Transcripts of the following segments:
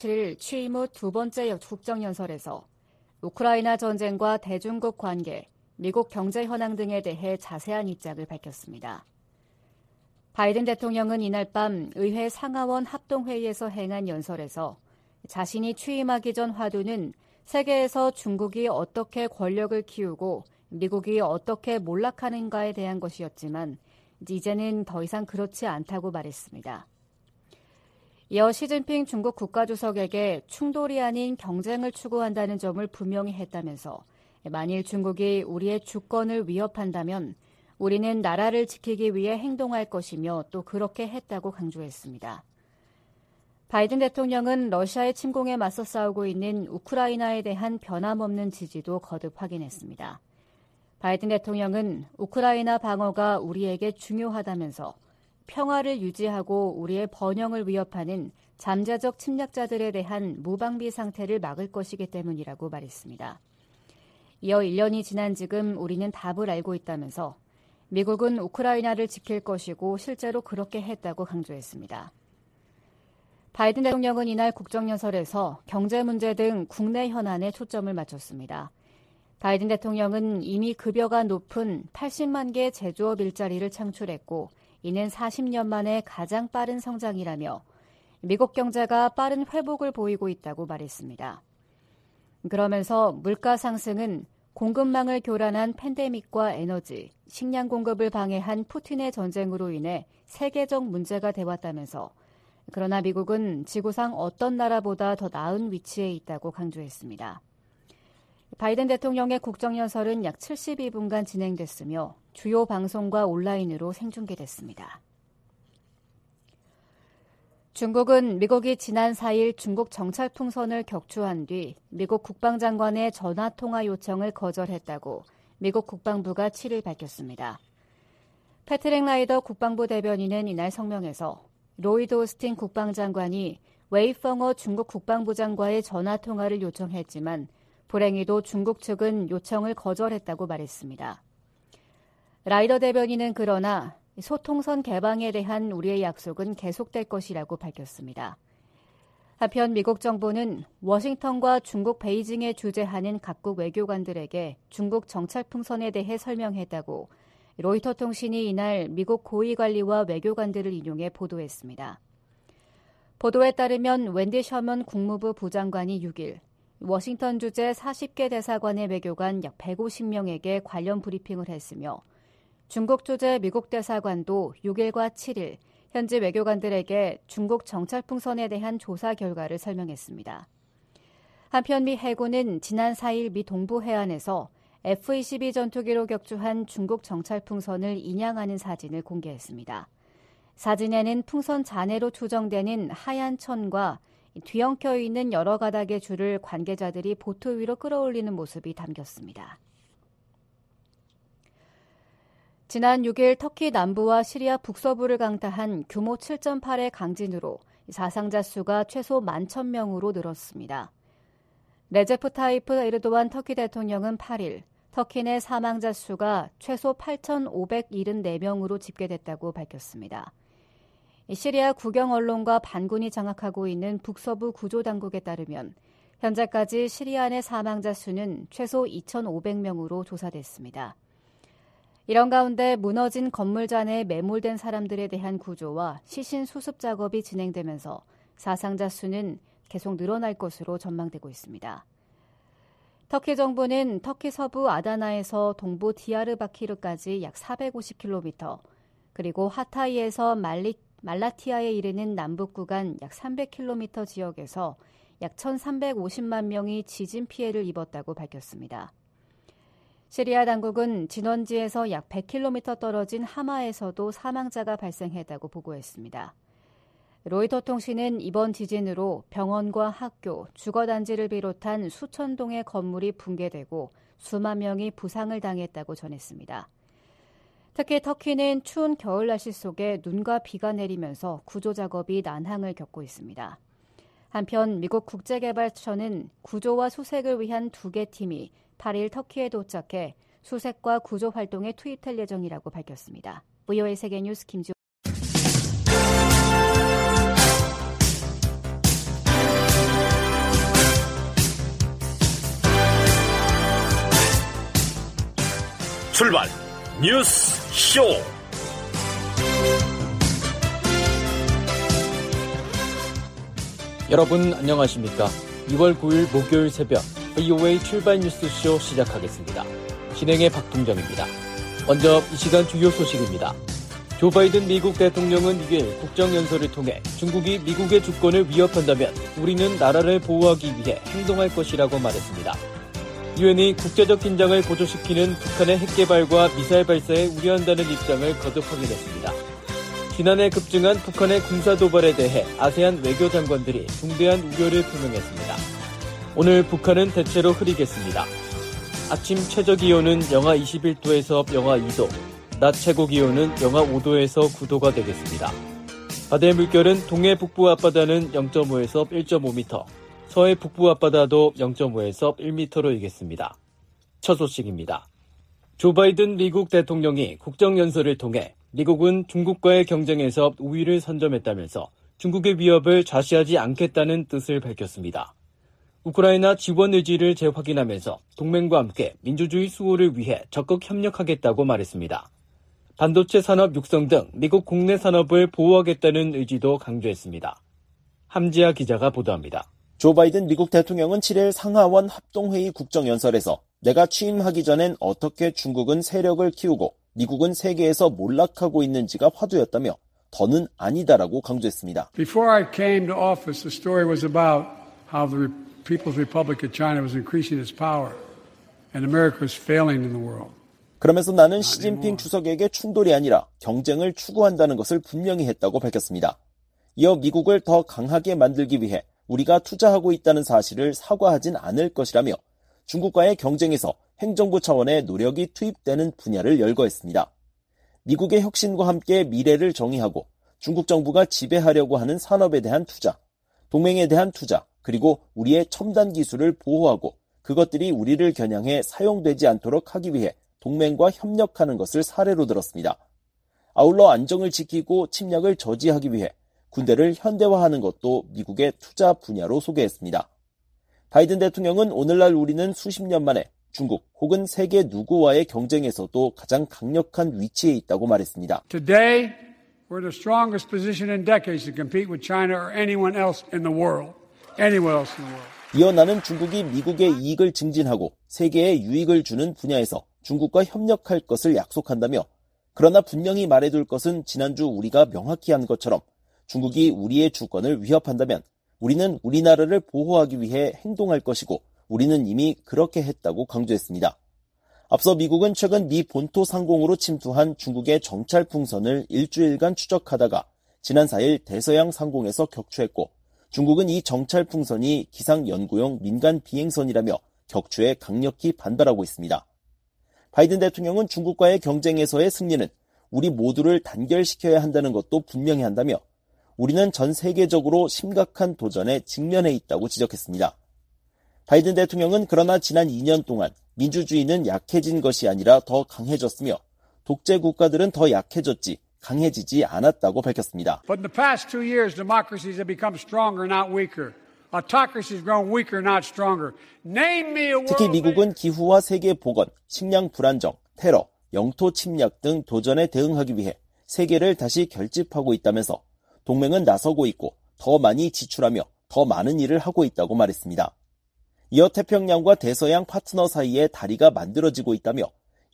7일 취임 후 두 번째 국정연설에서 우크라이나 전쟁과 대중국 관계, 미국 경제 현황 등에 대해 자세한 입장을 밝혔습니다. 바이든 대통령은 이날 밤 의회 상하원 합동회의에서 행한 연설에서 자신이 취임하기 전 화두는 세계에서 중국이 어떻게 권력을 키우고 미국이 어떻게 몰락하는가에 대한 것이었지만 이제는 더 이상 그렇지 않다고 말했습니다. 이어 시진핑 중국 국가주석에게 충돌이 아닌 경쟁을 추구한다는 점을 분명히 했다면서 만일 중국이 우리의 주권을 위협한다면 우리는 나라를 지키기 위해 행동할 것이며 또 그렇게 했다고 강조했습니다. 바이든 대통령은 러시아의 침공에 맞서 싸우고 있는 우크라이나에 대한 변함없는 지지도 거듭 확인했습니다. 바이든 대통령은 우크라이나 방어가 우리에게 중요하다면서 평화를 유지하고 우리의 번영을 위협하는 잠재적 침략자들에 대한 무방비 상태를 막을 것이기 때문이라고 말했습니다. 이어 1년이 지난 지금 우리는 답을 알고 있다면서 미국은 우크라이나를 지킬 것이고 실제로 그렇게 했다고 강조했습니다. 바이든 대통령은 이날 국정연설에서 경제 문제 등 국내 현안에 초점을 맞췄습니다. 바이든 대통령은 이미 급여가 높은 80만 개 제조업 일자리를 창출했고 이는 40년 만에 가장 빠른 성장이라며 미국 경제가 빠른 회복을 보이고 있다고 말했습니다. 그러면서 물가 상승은 공급망을 교란한 팬데믹과 에너지, 식량 공급을 방해한 푸틴의 전쟁으로 인해 세계적 문제가 되었다면서 그러나 미국은 지구상 어떤 나라보다 더 나은 위치에 있다고 강조했습니다. 바이든 대통령의 국정연설은 약 72분간 진행됐으며 주요 방송과 온라인으로 생중계됐습니다. 중국은 미국이 지난 4일 중국 정찰 풍선을 격추한 뒤 미국 국방장관의 전화통화 요청을 거절했다고 미국 국방부가 7일 밝혔습니다. 패트릭 라이더 국방부 대변인은 이날 성명에서 로이드 오스틴 국방장관이 웨이펑어 중국 국방부장과의 전화통화를 요청했지만 불행히도 중국 측은 요청을 거절했다고 말했습니다. 라이더 대변인은 그러나 소통선 개방에 대한 우리의 약속은 계속될 것이라고 밝혔습니다. 한편 미국 정부는 워싱턴과 중국 베이징에 주재하는 각국 외교관들에게 중국 정찰 풍선에 대해 설명했다고 로이터 통신이 이날 미국 고위관리와 외교관들을 인용해 보도했습니다. 보도에 따르면 웬디 셔먼 국무부 부장관이 6일 워싱턴 주재 40개 대사관의 외교관 약 150명에게 관련 브리핑을 했으며 중국 주재 미국 대사관도 6일과 7일 현지 외교관들에게 중국 정찰 풍선에 대한 조사 결과를 설명했습니다. 한편 미 해군은 지난 4일 미 동부 해안에서 F-22 전투기로 격추한 중국 정찰 풍선을 인양하는 사진을 공개했습니다. 사진에는 풍선 잔해로 추정되는 하얀 천과 뒤엉켜 있는 여러 가닥의 줄을 관계자들이 보트 위로 끌어올리는 모습이 담겼습니다. 지난 6일 터키 남부와 시리아 북서부를 강타한 규모 7.8의 강진으로 사상자 수가 최소 11,000명으로 늘었습니다. 레제프 타이프 에르도안 터키 대통령은 8일 터키 내 사망자 수가 최소 8,574명으로 집계됐다고 밝혔습니다. 시리아 국영 언론과 반군이 장악하고 있는 북서부 구조당국에 따르면 현재까지 시리아 내 사망자 수는 최소 2,500명으로 조사됐습니다. 이런 가운데 무너진 건물잔에 매몰된 사람들에 대한 구조와 시신 수습 작업이 진행되면서 사상자 수는 계속 늘어날 것으로 전망되고 있습니다. 터키 정부는 터키 서부 아다나에서 동부 디야르바키르까지 약 450km, 그리고 하타이에서 말라티아에 이르는 남북 구간 약 300km 지역에서 약 1,350만 명이 지진 피해를 입었다고 밝혔습니다. 시리아 당국은 진원지에서 약 100km 떨어진 하마에서도 사망자가 발생했다고 보고했습니다. 로이터 통신은 이번 지진으로 병원과 학교, 주거단지를 비롯한 수천 동의 건물이 붕괴되고 수만 명이 부상을 당했다고 전했습니다. 특히 터키는 추운 겨울 날씨 속에 눈과 비가 내리면서 구조 작업이 난항을 겪고 있습니다. 한편 미국 국제개발처는 구조와 수색을 위한 2개 팀이 8일 터키에 도착해 수색과 구조 활동에 투입될 예정이라고 밝혔습니다. VOA 세계뉴스 김지호. 출발 뉴스 쇼. 여러분 안녕하십니까? 2월 9일 목요일 새벽 VOA 출발 뉴스쇼 시작하겠습니다. 진행의 박동정입니다. 먼저 이 시간 주요 소식입니다. 조 바이든 미국 대통령은 6일 국정연설을 통해 중국이 미국의 주권을 위협한다면 우리는 나라를 보호하기 위해 행동할 것이라고 말했습니다. 유엔이 국제적 긴장을 고조시키는 북한의 핵 개발과 미사일 발사에 우려한다는 입장을 거듭 확인했습니다. 지난해 급증한 북한의 군사 도발에 대해 아세안 외교장관들이 중대한 우려를 표명했습니다. 오늘 북한은 대체로 흐리겠습니다. 아침 최저기온은 영하 21도에서 영하 2도, 낮 최고기온은 영하 5도에서 9도가 되겠습니다. 바다의 물결은 동해 북부 앞바다는 0.5에서 1.5m, 서해 북부 앞바다도 0.5에서 1m로 일겠습니다. 첫 소식입니다. 조 바이든 미국 대통령이 국정연설을 통해 미국은 중국과의 경쟁에서 우위를 선점했다면서 중국의 위협을 좌시하지 않겠다는 뜻을 밝혔습니다. 우크라이나 지원 의지를 재확인하면서 동맹과 함께 민주주의 수호를 위해 적극 협력하겠다고 말했습니다. 반도체 산업 육성 등 미국 국내 산업을 보호하겠다는 의지도 강조했습니다. 함지아 기자가 보도합니다. 조 바이든 미국 대통령은 7일 상하원 합동회의 국정연설에서 내가 취임하기 전엔 어떻게 중국은 세력을 키우고 미국은 세계에서 몰락하고 있는지가 화두였다며 더는 아니다라고 강조했습니다. Before I came to office, the story was about how the People's Republic of China was increasing its power and America was failing in the world. 그러면서 나는 시진핑 주석에게 충돌이 아니라 경쟁을 추구한다는 것을 분명히 했다고 밝혔습니다. 이어 미국을 더 강하게 만들기 위해 우리가 투자하고 있다는 사실을 사과하진 않을 것이라며 중국과의 경쟁에서 행정부 차원의 노력이 투입되는 분야를 열거했습니다. 미국의 혁신과 함께 미래를 정의하고 중국 정부가 지배하려고 하는 산업에 대한 투자, 동맹에 대한 투자, 그리고 우리의 첨단 기술을 보호하고 그것들이 우리를 겨냥해 사용되지 않도록 하기 위해 동맹과 협력하는 것을 사례로 들었습니다. 아울러 안정을 지키고 침략을 저지하기 위해 군대를 현대화하는 것도 미국의 투자 분야로 소개했습니다. 바이든 대통령은 오늘날 우리는 수십 년 만에 중국 혹은 세계 누구와의 경쟁에서도 가장 강력한 위치에 있다고 말했습니다. Today, we're in the strongest position in decades to compete with China or anyone else in the world. Anywhere else in the world. 이어 나는 중국이 미국의 이익을 증진하고 세계에 유익을 주는 분야에서 중국과 협력할 것을 약속한다며 그러나 분명히 말해둘 것은 지난주 우리가 명확히 한 것처럼 중국이 우리의 주권을 위협한다면 우리는 우리나라를 보호하기 위해 행동할 것이고 우리는 이미 그렇게 했다고 강조했습니다. 앞서 미국은 최근 미 본토 상공으로 침투한 중국의 정찰 풍선을 일주일간 추적하다가 지난 4일 대서양 상공에서 격추했고 중국은 이 정찰 풍선이 기상 연구용 민간 비행선이라며 격추에 강력히 반발하고 있습니다. 바이든 대통령은 중국과의 경쟁에서의 승리는 우리 모두를 단결시켜야 한다는 것도 분명히 한다며 우리는 전 세계적으로 심각한 도전에 직면해 있다고 지적했습니다. 바이든 대통령은 그러나 지난 2년 동안 민주주의는 약해진 것이 아니라 더 강해졌으며 독재 국가들은 더 약해졌지 강해지지 않았다고 밝혔습니다. But in the past 2 years, democracies have become stronger, not weaker. Autocracies grown weaker, not stronger. Name me a world. 특히 미국은 기후와 세계 보건, 식량 불안정, 테러, 영토 침략 등 도전에 대응하기 위해 세계를 다시 결집하고 있다면서 동맹은 나서고 있고 더 많이 지출하며 더 많은 일을 하고 있다고 말했습니다. 이어 태평양과 대서양 파트너 사이에 다리가 만들어지고 있다며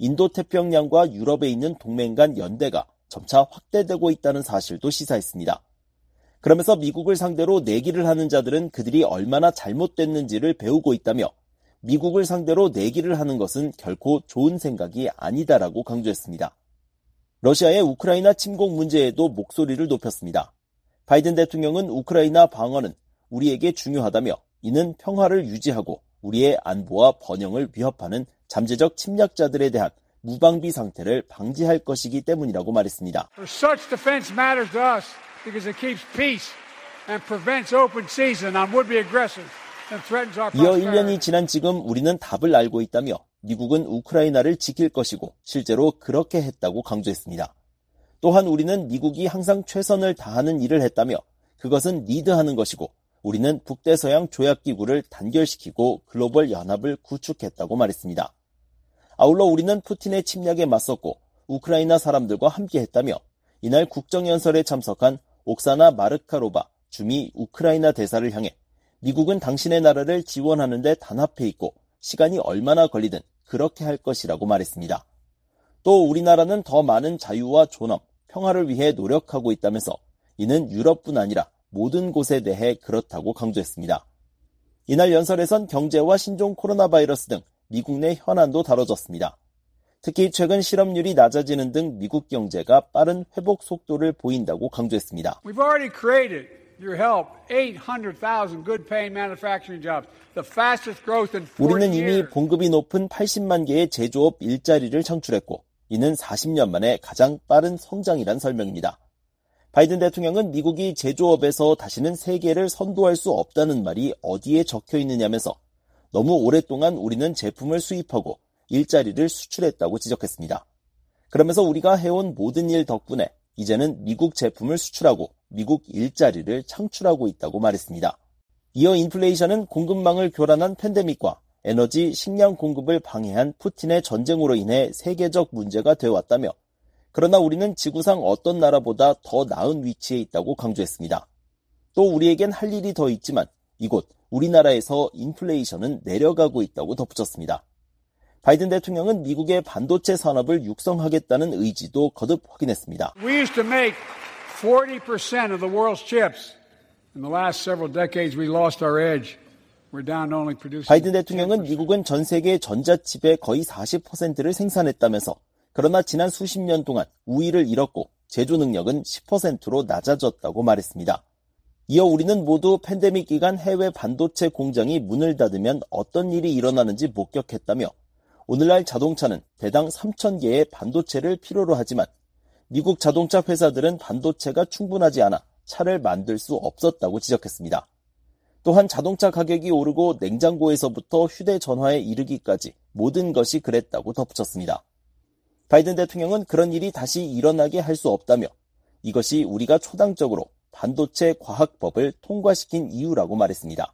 인도태평양과 유럽에 있는 동맹 간 연대가 점차 확대되고 있다는 사실도 시사했습니다. 그러면서 미국을 상대로 내기를 하는 자들은 그들이 얼마나 잘못됐는지를 배우고 있다며 미국을 상대로 내기를 하는 것은 결코 좋은 생각이 아니다라고 강조했습니다. 러시아의 우크라이나 침공 문제에도 목소리를 높였습니다. 바이든 대통령은 우크라이나 방어는 우리에게 중요하다며 이는 평화를 유지하고 우리의 안보와 번영을 위협하는 잠재적 침략자들에 대한 무방비 상태를 방지할 것이기 때문이라고 말했습니다. Such defense matters to us because it keeps peace and prevents open season on would-be aggressors and threatens our 이어 prosperity. 1년이 지난 지금 우리는 답을 알고 있다며 미국은 우크라이나를 지킬 것이고 실제로 그렇게 했다고 강조했습니다. 또한 우리는 미국이 항상 최선을 다하는 일을 했다며 그것은 리드하는 것이고 우리는 북대서양 조약기구를 단결시키고 글로벌 연합을 구축했다고 말했습니다. 아울러 우리는 푸틴의 침략에 맞섰고 우크라이나 사람들과 함께했다며 이날 국정연설에 참석한 옥사나 마르카로바 주미 우크라이나 대사를 향해 미국은 당신의 나라를 지원하는 데 단합해 있고 시간이 얼마나 걸리든 그렇게 할 것이라고 말했습니다. 또 우리나라는 더 많은 자유와 존엄, 평화를 위해 노력하고 있다면서 이는 유럽뿐 아니라 모든 곳에 대해 그렇다고 강조했습니다. 이날 연설에선 경제와 신종 코로나 바이러스 등 미국 내 현안도 다뤄졌습니다. 특히 최근 실업률이 낮아지는 등 미국 경제가 빠른 회복 속도를 보인다고 강조했습니다. We've already created, your help, 800,000 good-paying manufacturing jobs, the fastest growth in 40 우리는 years. 이미 봉급이 높은 80만 개의 제조업 일자리를 창출했고 이는 40년 만에 가장 빠른 성장이란 설명입니다. 바이든 대통령은 미국이 제조업에서 다시는 세계를 선도할 수 없다는 말이 어디에 적혀 있느냐면서 너무 오랫동안 우리는 제품을 수입하고 일자리를 수출했다고 지적했습니다. 그러면서 우리가 해온 모든 일 덕분에 이제는 미국 제품을 수출하고 미국 일자리를 창출하고 있다고 말했습니다. 이어 인플레이션은 공급망을 교란한 팬데믹과 에너지, 식량 공급을 방해한 푸틴의 전쟁으로 인해 세계적 문제가 되어왔다며 그러나 우리는 지구상 어떤 나라보다 더 나은 위치에 있다고 강조했습니다. 또 우리에겐 할 일이 더 있지만 이곳 우리나라에서 인플레이션은 내려가고 있다고 덧붙였습니다. 바이든 대통령은 미국의 반도체 산업을 육성하겠다는 의지도 거듭 확인했습니다. We used to make 40% of the world's chips. In the last several decades, we lost our edge. We're down to only producing. 바이든 대통령은 미국은 전 세계 전자칩의 거의 40%를 생산했다면서 그러나 지난 수십 년 동안 우위를 잃었고 제조 능력은 10%로 낮아졌다고 말했습니다. 이어 우리는 모두 팬데믹 기간 해외 반도체 공장이 문을 닫으면 어떤 일이 일어나는지 목격했다며 오늘날 자동차는 대당 3,000개의 반도체를 필요로 하지만 미국 자동차 회사들은 반도체가 충분하지 않아 차를 만들 수 없었다고 지적했습니다. 또한 자동차 가격이 오르고 냉장고에서부터 휴대전화에 이르기까지 모든 것이 그랬다고 덧붙였습니다. 바이든 대통령은 그런 일이 다시 일어나게 할 수 없다며 이것이 우리가 초당적으로 반도체 과학법을 통과시킨 이유라고 말했습니다.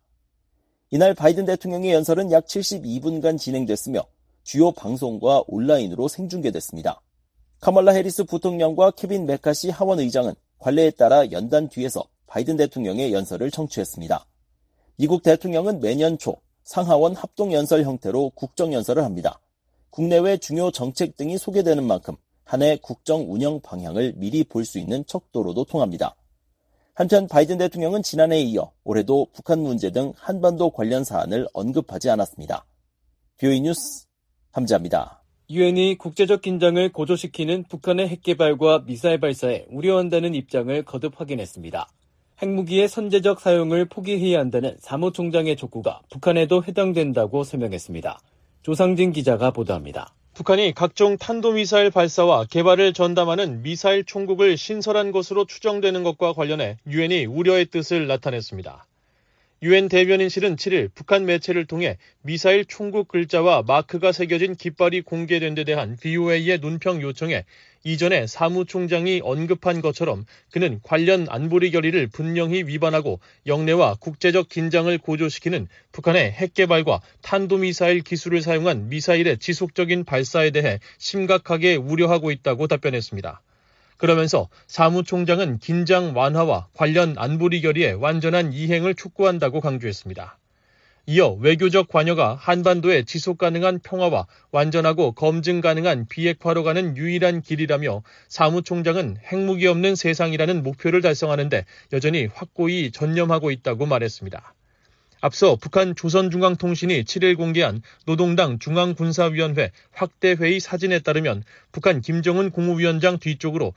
이날 바이든 대통령의 연설은 약 72분간 진행됐으며 주요 방송과 온라인으로 생중계됐습니다. 카멀라 해리스 부통령과 케빈 메카시 하원 의장은 관례에 따라 연단 뒤에서 바이든 대통령의 연설을 청취했습니다. 미국 대통령은 매년 초 상하원 합동연설 형태로 국정연설을 합니다. 국내외 중요 정책 등이 소개되는 만큼 한 해 국정 운영 방향을 미리 볼 수 있는 척도로도 통합니다. 한편 바이든 대통령은 지난해에 이어 올해도 북한 문제 등 한반도 관련 사안을 언급하지 않았습니다. BOE 뉴스 함지아입니다. 유엔이 국제적 긴장을 고조시키는 북한의 핵 개발과 미사일 발사에 우려한다는 입장을 거듭 확인했습니다. 핵무기의 선제적 사용을 포기해야 한다는 사무총장의 촉구가 북한에도 해당된다고 설명했습니다. 조상진 기자가 보도합니다. 북한이 각종 탄도미사일 발사와 개발을 전담하는 미사일 총국을 신설한 것으로 추정되는 것과 관련해 유엔이 우려의 뜻을 나타냈습니다. 유엔 대변인실은 7일 북한 매체를 통해 미사일 총국 글자와 마크가 새겨진 깃발이 공개된 데 대한 VOA의 논평 요청에 이전에 사무총장이 언급한 것처럼 그는 관련 안보리 결의를 분명히 위반하고 영내와 국제적 긴장을 고조시키는 북한의 핵 개발과 탄도미사일 기술을 사용한 미사일의 지속적인 발사에 대해 심각하게 우려하고 있다고 답변했습니다. 그러면서 사무총장은 긴장 완화와 관련 안보리 결의의 완전한 이행을 촉구한다고 강조했습니다. 이어 외교적 관여가 한반도의 지속 가능한 평화와 완전하고 검증 가능한 비핵화로 가는 유일한 길이라며 사무총장은 핵무기 없는 세상이라는 목표를 달성하는 데 여전히 확고히 전념하고 있다고 말했습니다. 앞서 북한 조선중앙통신이 7일 공개한 노동당 중앙군사위원회 확대회의 사진에 따르면 북한 김정은 국무위원장 뒤쪽으로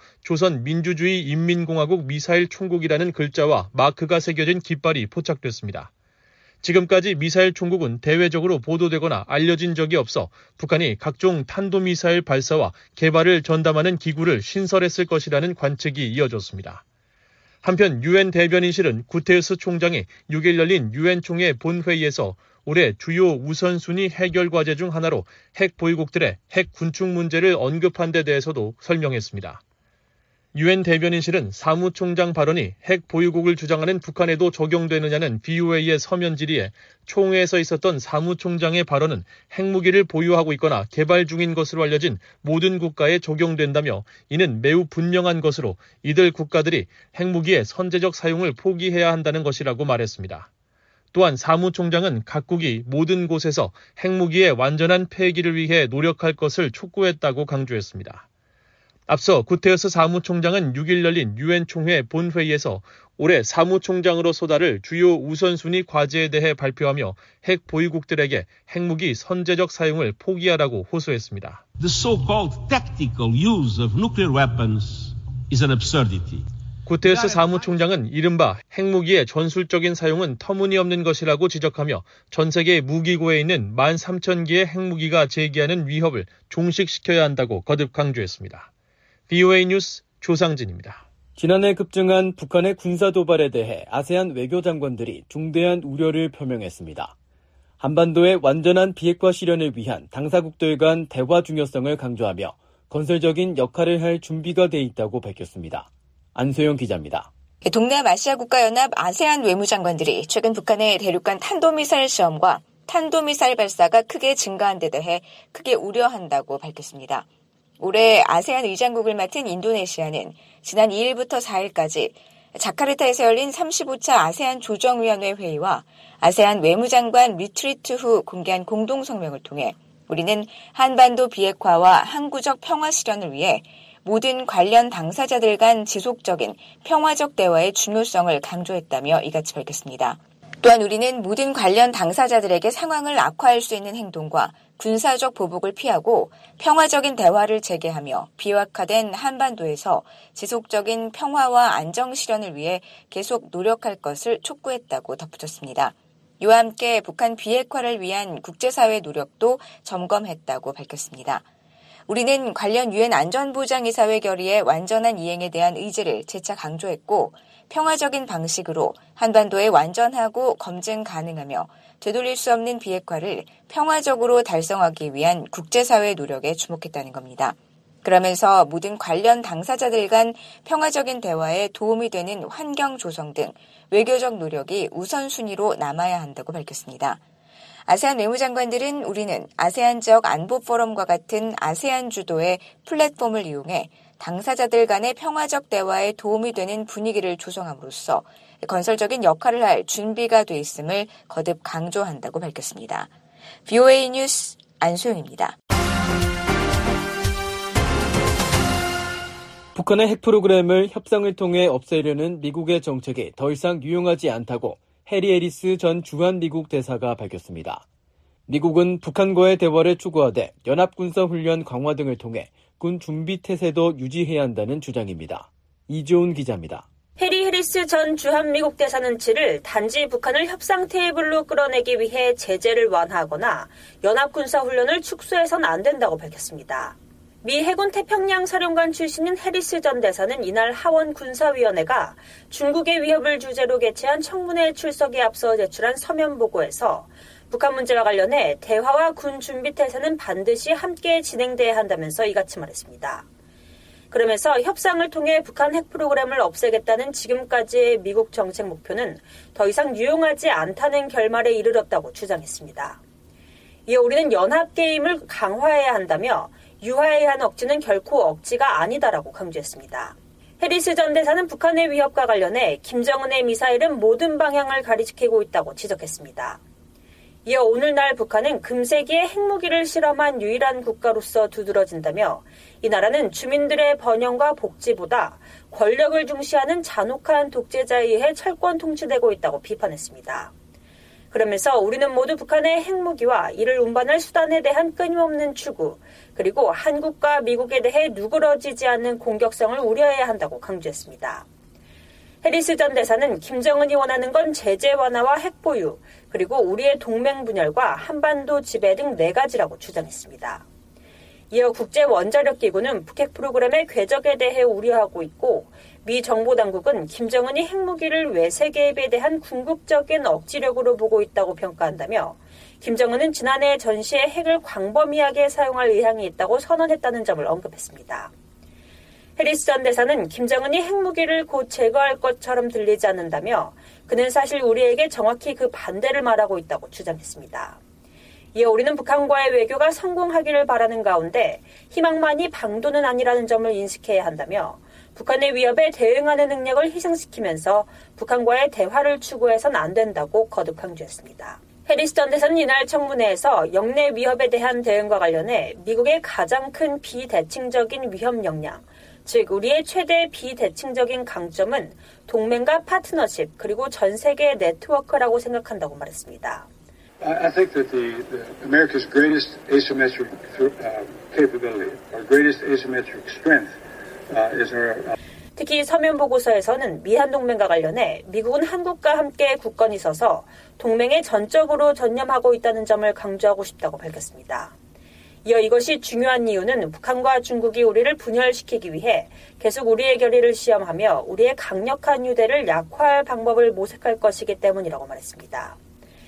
조선민주주의인민공화국 미사일 총국이라는 글자와 마크가 새겨진 깃발이 포착됐습니다. 지금까지 미사일 총국은 대외적으로 보도되거나 알려진 적이 없어 북한이 각종 탄도미사일 발사와 개발을 전담하는 기구를 신설했을 것이라는 관측이 이어졌습니다. 한편 유엔 대변인실은 구테르스 총장이 6일 열린 유엔 총회 본회의에서 올해 주요 우선순위 해결 과제 중 하나로 핵 보유국들의 핵 군축 문제를 언급한 데 대해서도 설명했습니다. 유엔 대변인실은 사무총장 발언이 핵 보유국을 주장하는 북한에도 적용되느냐는 VOA의 서면 질의에 총회에서 있었던 사무총장의 발언은 핵무기를 보유하고 있거나 개발 중인 것으로 알려진 모든 국가에 적용된다며 이는 매우 분명한 것으로 이들 국가들이 핵무기의 선제적 사용을 포기해야 한다는 것이라고 말했습니다. 또한 사무총장은 각국이 모든 곳에서 핵무기의 완전한 폐기를 위해 노력할 것을 촉구했다고 강조했습니다. 앞서 구테러스 사무총장은 6일 열린 유엔 총회 본회의에서 올해 사무총장으로서 다를 주요 우선순위 과제에 대해 발표하며 핵 보유국들에게 핵무기 선제적 사용을 포기하라고 호소했습니다. The so-called tactical use of nuclear weapons is an absurdity. 구테러스 사무총장은 이른바 핵무기의 전술적인 사용은 터무니없는 것이라고 지적하며 전 세계 무기고에 있는 13,000개의 핵무기가 제기하는 위협을 종식시켜야 한다고 거듭 강조했습니다. VOA 뉴스 조상진입니다. 지난해 급증한 북한의 군사 도발에 대해 아세안 외교장관들이 중대한 우려를 표명했습니다. 한반도의 완전한 비핵화 실현을 위한 당사국들 간 대화 중요성을 강조하며 건설적인 역할을 할 준비가 돼 있다고 밝혔습니다. 안소영 기자입니다. 동남아시아 국가연합 아세안 외무장관들이 최근 북한의 대륙간 탄도미사일 시험과 탄도미사일 발사가 크게 증가한 데 대해 크게 우려한다고 밝혔습니다. 올해 아세안 의장국을 맡은 인도네시아는 지난 2일부터 4일까지 자카르타에서 열린 35차 아세안 조정위원회 회의와 아세안 외무장관 리트리트 후 공개한 공동성명을 통해 우리는 한반도 비핵화와 항구적 평화 실현을 위해 모든 관련 당사자들 간 지속적인 평화적 대화의 중요성을 강조했다며 이같이 밝혔습니다. 또한 우리는 모든 관련 당사자들에게 상황을 악화할 수 있는 행동과 군사적 보복을 피하고 평화적인 대화를 재개하며 비핵화된 한반도에서 지속적인 평화와 안정 실현을 위해 계속 노력할 것을 촉구했다고 덧붙였습니다. 이와 함께 북한 비핵화를 위한 국제사회 노력도 점검했다고 밝혔습니다. 우리는 관련 유엔 안전보장이사회 결의의 완전한 이행에 대한 의지를 재차 강조했고 평화적인 방식으로 한반도에 완전하고 검증 가능하며 되돌릴 수 없는 비핵화를 평화적으로 달성하기 위한 국제사회의 노력에 주목했다는 겁니다. 그러면서 모든 관련 당사자들 간 평화적인 대화에 도움이 되는 환경 조성 등 외교적 노력이 우선순위로 남아야 한다고 밝혔습니다. 아세안 외무장관들은 우리는 아세안 지역 안보 포럼과 같은 아세안 주도의 플랫폼을 이용해 당사자들 간의 평화적 대화에 도움이 되는 분위기를 조성함으로써 건설적인 역할을 할 준비가 돼 있음을 거듭 강조한다고 밝혔습니다. VOA 뉴스 안소영입니다. 북한의 핵 프로그램을 협상을 통해 없애려는 미국의 정책이 더 이상 유용하지 않다고 해리 해리스 전 주한 미국 대사가 밝혔습니다. 미국은 북한과의 대화를 추구하되 연합군사훈련 강화 등을 통해 군 준비 태세도 유지해야 한다는 주장입니다. 이조은 기자입니다. 해리 해리스 전 주한미국 대사는 7일 단지 북한을 협상 테이블로 끌어내기 위해 제재를 완화하거나 연합군사훈련을 축소해선 안 된다고 밝혔습니다. 미 해군 태평양 사령관 출신인 해리스 전 대사는 이날 하원 군사위원회가 중국의 위협을 주제로 개최한 청문회 출석에 앞서 제출한 서면 보고에서 북한 문제와 관련해 대화와 군 준비 태세는 반드시 함께 진행돼야 한다면서 이같이 말했습니다. 그러면서 협상을 통해 북한 핵 프로그램을 없애겠다는 지금까지의 미국 정책 목표는 더 이상 유용하지 않다는 결말에 이르렀다고 주장했습니다. 이어 우리는 연합게임을 강화해야 한다며 유화에 의한 억지는 결코 억지가 아니다라고 강조했습니다. 해리스 전 대사는 북한의 위협과 관련해 김정은의 미사일은 모든 방향을 가리키고 있다고 지적했습니다. 이어 오늘날 북한은 금세기에 핵무기를 실험한 유일한 국가로서 두드러진다며 이 나라는 주민들의 번영과 복지보다 권력을 중시하는 잔혹한 독재자에 의해 철권 통치되고 있다고 비판했습니다. 그러면서 우리는 모두 북한의 핵무기와 이를 운반할 수단에 대한 끊임없는 추구, 그리고 한국과 미국에 대해 누그러지지 않는 공격성을 우려해야 한다고 강조했습니다. 해리스 전 대사는 김정은이 원하는 건 제재 완화와 핵 보유, 그리고 우리의 동맹 분열과 한반도 지배 등 4가지라고 주장했습니다. 이어 국제원자력기구는 북핵 프로그램의 궤적에 대해 우려하고 있고 미 정보당국은 김정은이 핵무기를 외세 개입에 대한 궁극적인 억지력으로 보고 있다고 평가한다며 김정은은 지난해 전시에 핵을 광범위하게 사용할 의향이 있다고 선언했다는 점을 언급했습니다. 해리스 전 대사는 김정은이 핵무기를 곧 제거할 것처럼 들리지 않는다며 그는 사실 우리에게 정확히 그 반대를 말하고 있다고 주장했습니다. 이어 우리는 북한과의 외교가 성공하기를 바라는 가운데 희망만이 방도는 아니라는 점을 인식해야 한다며 북한의 위협에 대응하는 능력을 희생시키면서 북한과의 대화를 추구해서는 안 된다고 거듭 강조했습니다. 해리스 전 대사는 이날 청문회에서 영내 위협에 대한 대응과 관련해 미국의 가장 큰 비대칭적인 위협 역량, 즉 우리의 최대 비대칭적인 강점은 동맹과 파트너십 그리고 전 세계의 네트워크라고 생각한다고 말했습니다. I think that America's greatest asymmetric capability, or greatest asymmetric strength, is our. 특히 서면 보고서에서는 미한 동맹과 관련해 미국은 한국과 함께 굳건히 서서 동맹에 전적으로 전념하고 있다는 점을 강조하고 싶다고 밝혔습니다. 이어 이것이 중요한 이유는 북한과 중국이 우리를 분열시키기 위해 계속 우리의 결의를 시험하며 우리의 강력한 유대를 약화할 방법을 모색할 것이기 때문이라고 말했습니다.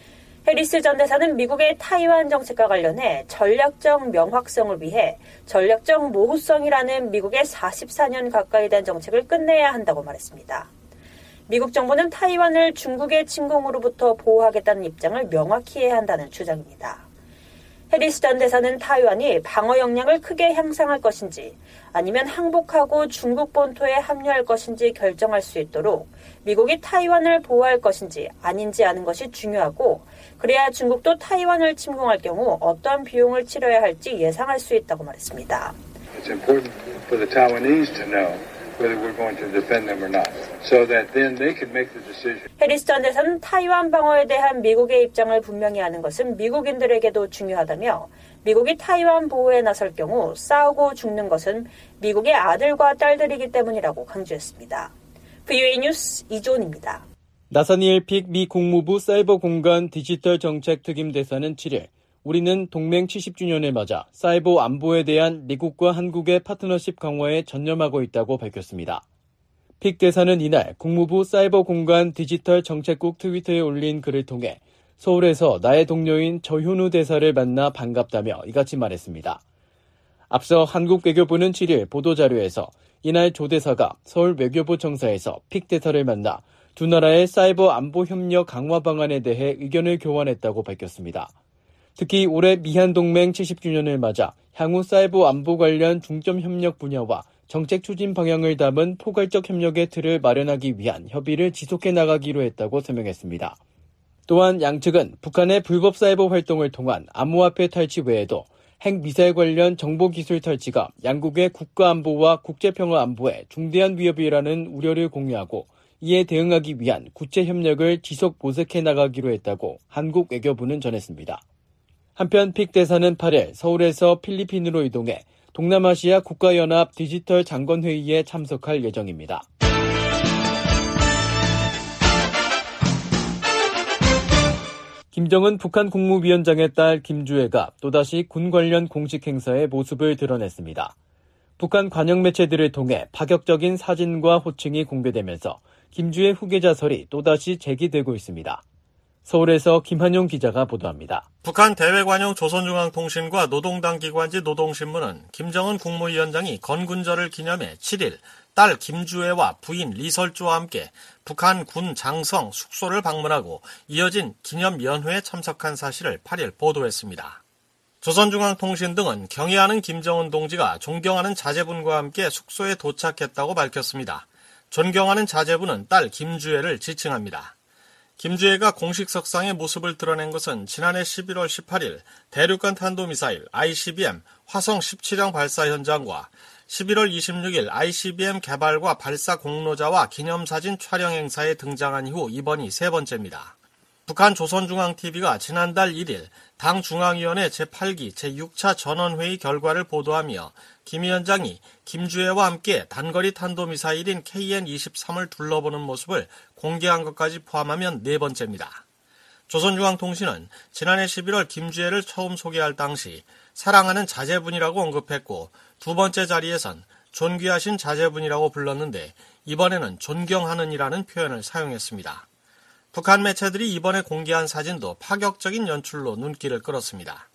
해리스 전 대사는 미국의 타이완 정책과 관련해 전략적 명확성을 위해 전략적 모호성이라는 미국의 44년 가까이 된 정책을 끝내야 한다고 말했습니다. 미국 정부는 타이완을 중국의 침공으로부터 보호하겠다는 입장을 명확히 해야 한다는 주장입니다. 해리스 전 대사는 타이완이 방어 역량을 크게 향상할 것인지 아니면 항복하고 중국 본토에 합류할 것인지 결정할 수 있도록 미국이 타이완을 보호할 것인지 아닌지 아는 것이 중요하고 그래야 중국도 타이완을 침공할 경우 어떤 비용을 치러야 할지 예상할 수 있다고 말했습니다. It's important for the Taiwanese to know whether we're going to defend them or not, so that then they can make the decision. 해리스 전 대사는 타이완 방어에 대한 미국의 입장을 분명히 하는 것은 미국인들에게도 중요하다며 미국이 타이완 보호에 나설 경우 싸우고 죽는 것은 미국의 아들과 딸들이기 때문이라고 강조했습니다. VOA 뉴스 이조은입니다. 나사니엘 픽 미 국무부 사이버 공간 디지털 정책 특임 대사는 7일 우리는 동맹 70주년을 맞아 사이버 안보에 대한 미국과 한국의 파트너십 강화에 전념하고 있다고 밝혔습니다. 픽 대사는 이날 국무부 사이버 공간 디지털 정책국 트위터에 올린 글을 통해 서울에서 나의 동료인 저현우 대사를 만나 반갑다며 이같이 말했습니다. 앞서 한국 외교부는 7일 보도자료에서 이날 조 대사가 서울 외교부 청사에서 픽 대사를 만나 두 나라의 사이버 안보 협력 강화 방안에 대해 의견을 교환했다고 밝혔습니다. 특히 올해 미한 동맹 70주년을 맞아 향후 사이버 안보 관련 중점 협력 분야와 정책 추진 방향을 담은 포괄적 협력의 틀을 마련하기 위한 협의를 지속해 나가기로 했다고 설명했습니다. 또한 양측은 북한의 불법 사이버 활동을 통한 암호화폐 탈취 외에도 핵미사일 관련 정보기술 탈취가 양국의 국가안보와 국제평화 안보에 중대한 위협이라는 우려를 공유하고 이에 대응하기 위한 구체 협력을 지속 모색해 나가기로 했다고 한국 외교부는 전했습니다. 한편 픽 대사는 8일 서울에서 필리핀으로 이동해 동남아시아 국가연합 디지털 장관회의에 참석할 예정입니다. 김정은 북한 국무위원장의 딸 김주애가 또다시 군 관련 공식 행사에 모습을 드러냈습니다. 북한 관영 매체들을 통해 파격적인 사진과 호칭이 공개되면서 김주애 후계자설이 또다시 제기되고 있습니다. 서울에서 김한용 기자가 보도합니다. 북한 대외관용 조선중앙통신과 노동당 기관지 노동신문은 김정은 국무위원장이 건군절을 기념해 7일 딸 김주애와 부인 리설주와 함께 북한 군 장성 숙소를 방문하고 이어진 기념연회에 참석한 사실을 8일 보도했습니다. 조선중앙통신 등은 경애하는 김정은 동지가 존경하는 자제분과 함께 숙소에 도착했다고 밝혔습니다. 존경하는 자제분은 딸 김주애를 지칭합니다. 김주애가 공식 석상의 모습을 드러낸 것은 지난해 11월 18일 대륙간 탄도미사일 ICBM 화성 17형 발사 현장과 11월 26일 ICBM 개발과 발사 공로자와 기념사진 촬영 행사에 등장한 이후 이번이 세 번째입니다. 북한 조선중앙TV가 지난달 1일 당 중앙위원회 제8기 제6차 전원회의 결과를 보도하며 김 위원장이 김주애와 함께 단거리 탄도미사일인 KN-23을 둘러보는 모습을 공개한 것까지 포함하면 네 번째입니다. 조선중앙통신은 지난해 11월 김주애를 처음 소개할 당시 사랑하는 자제분이라고 언급했고 두 번째 자리에선 존귀하신 자제분이라고 불렀는데 이번에는 존경하는이라는 표현을 사용했습니다. 북한 매체들이 이번에 공개한 사진도 파격적인 연출로 눈길을 끌었습니다.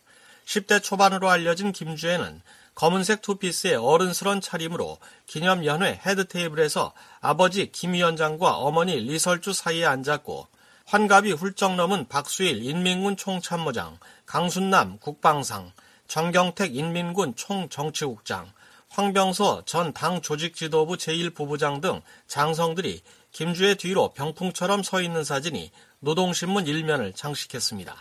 10대 초반으로 알려진 김주애는 검은색 투피스의 어른스런 차림으로 기념연회 헤드테이블에서 아버지 김 위원장과 어머니 리설주 사이에 앉았고 환갑이 훌쩍 넘은 박수일 인민군 총참모장, 강순남 국방상, 정경택 인민군 총정치국장, 황병서 전 당 조직지도부 제1부부장 등 장성들이 김주애 뒤로 병풍처럼 서 있는 사진이 노동신문 1면을 장식했습니다.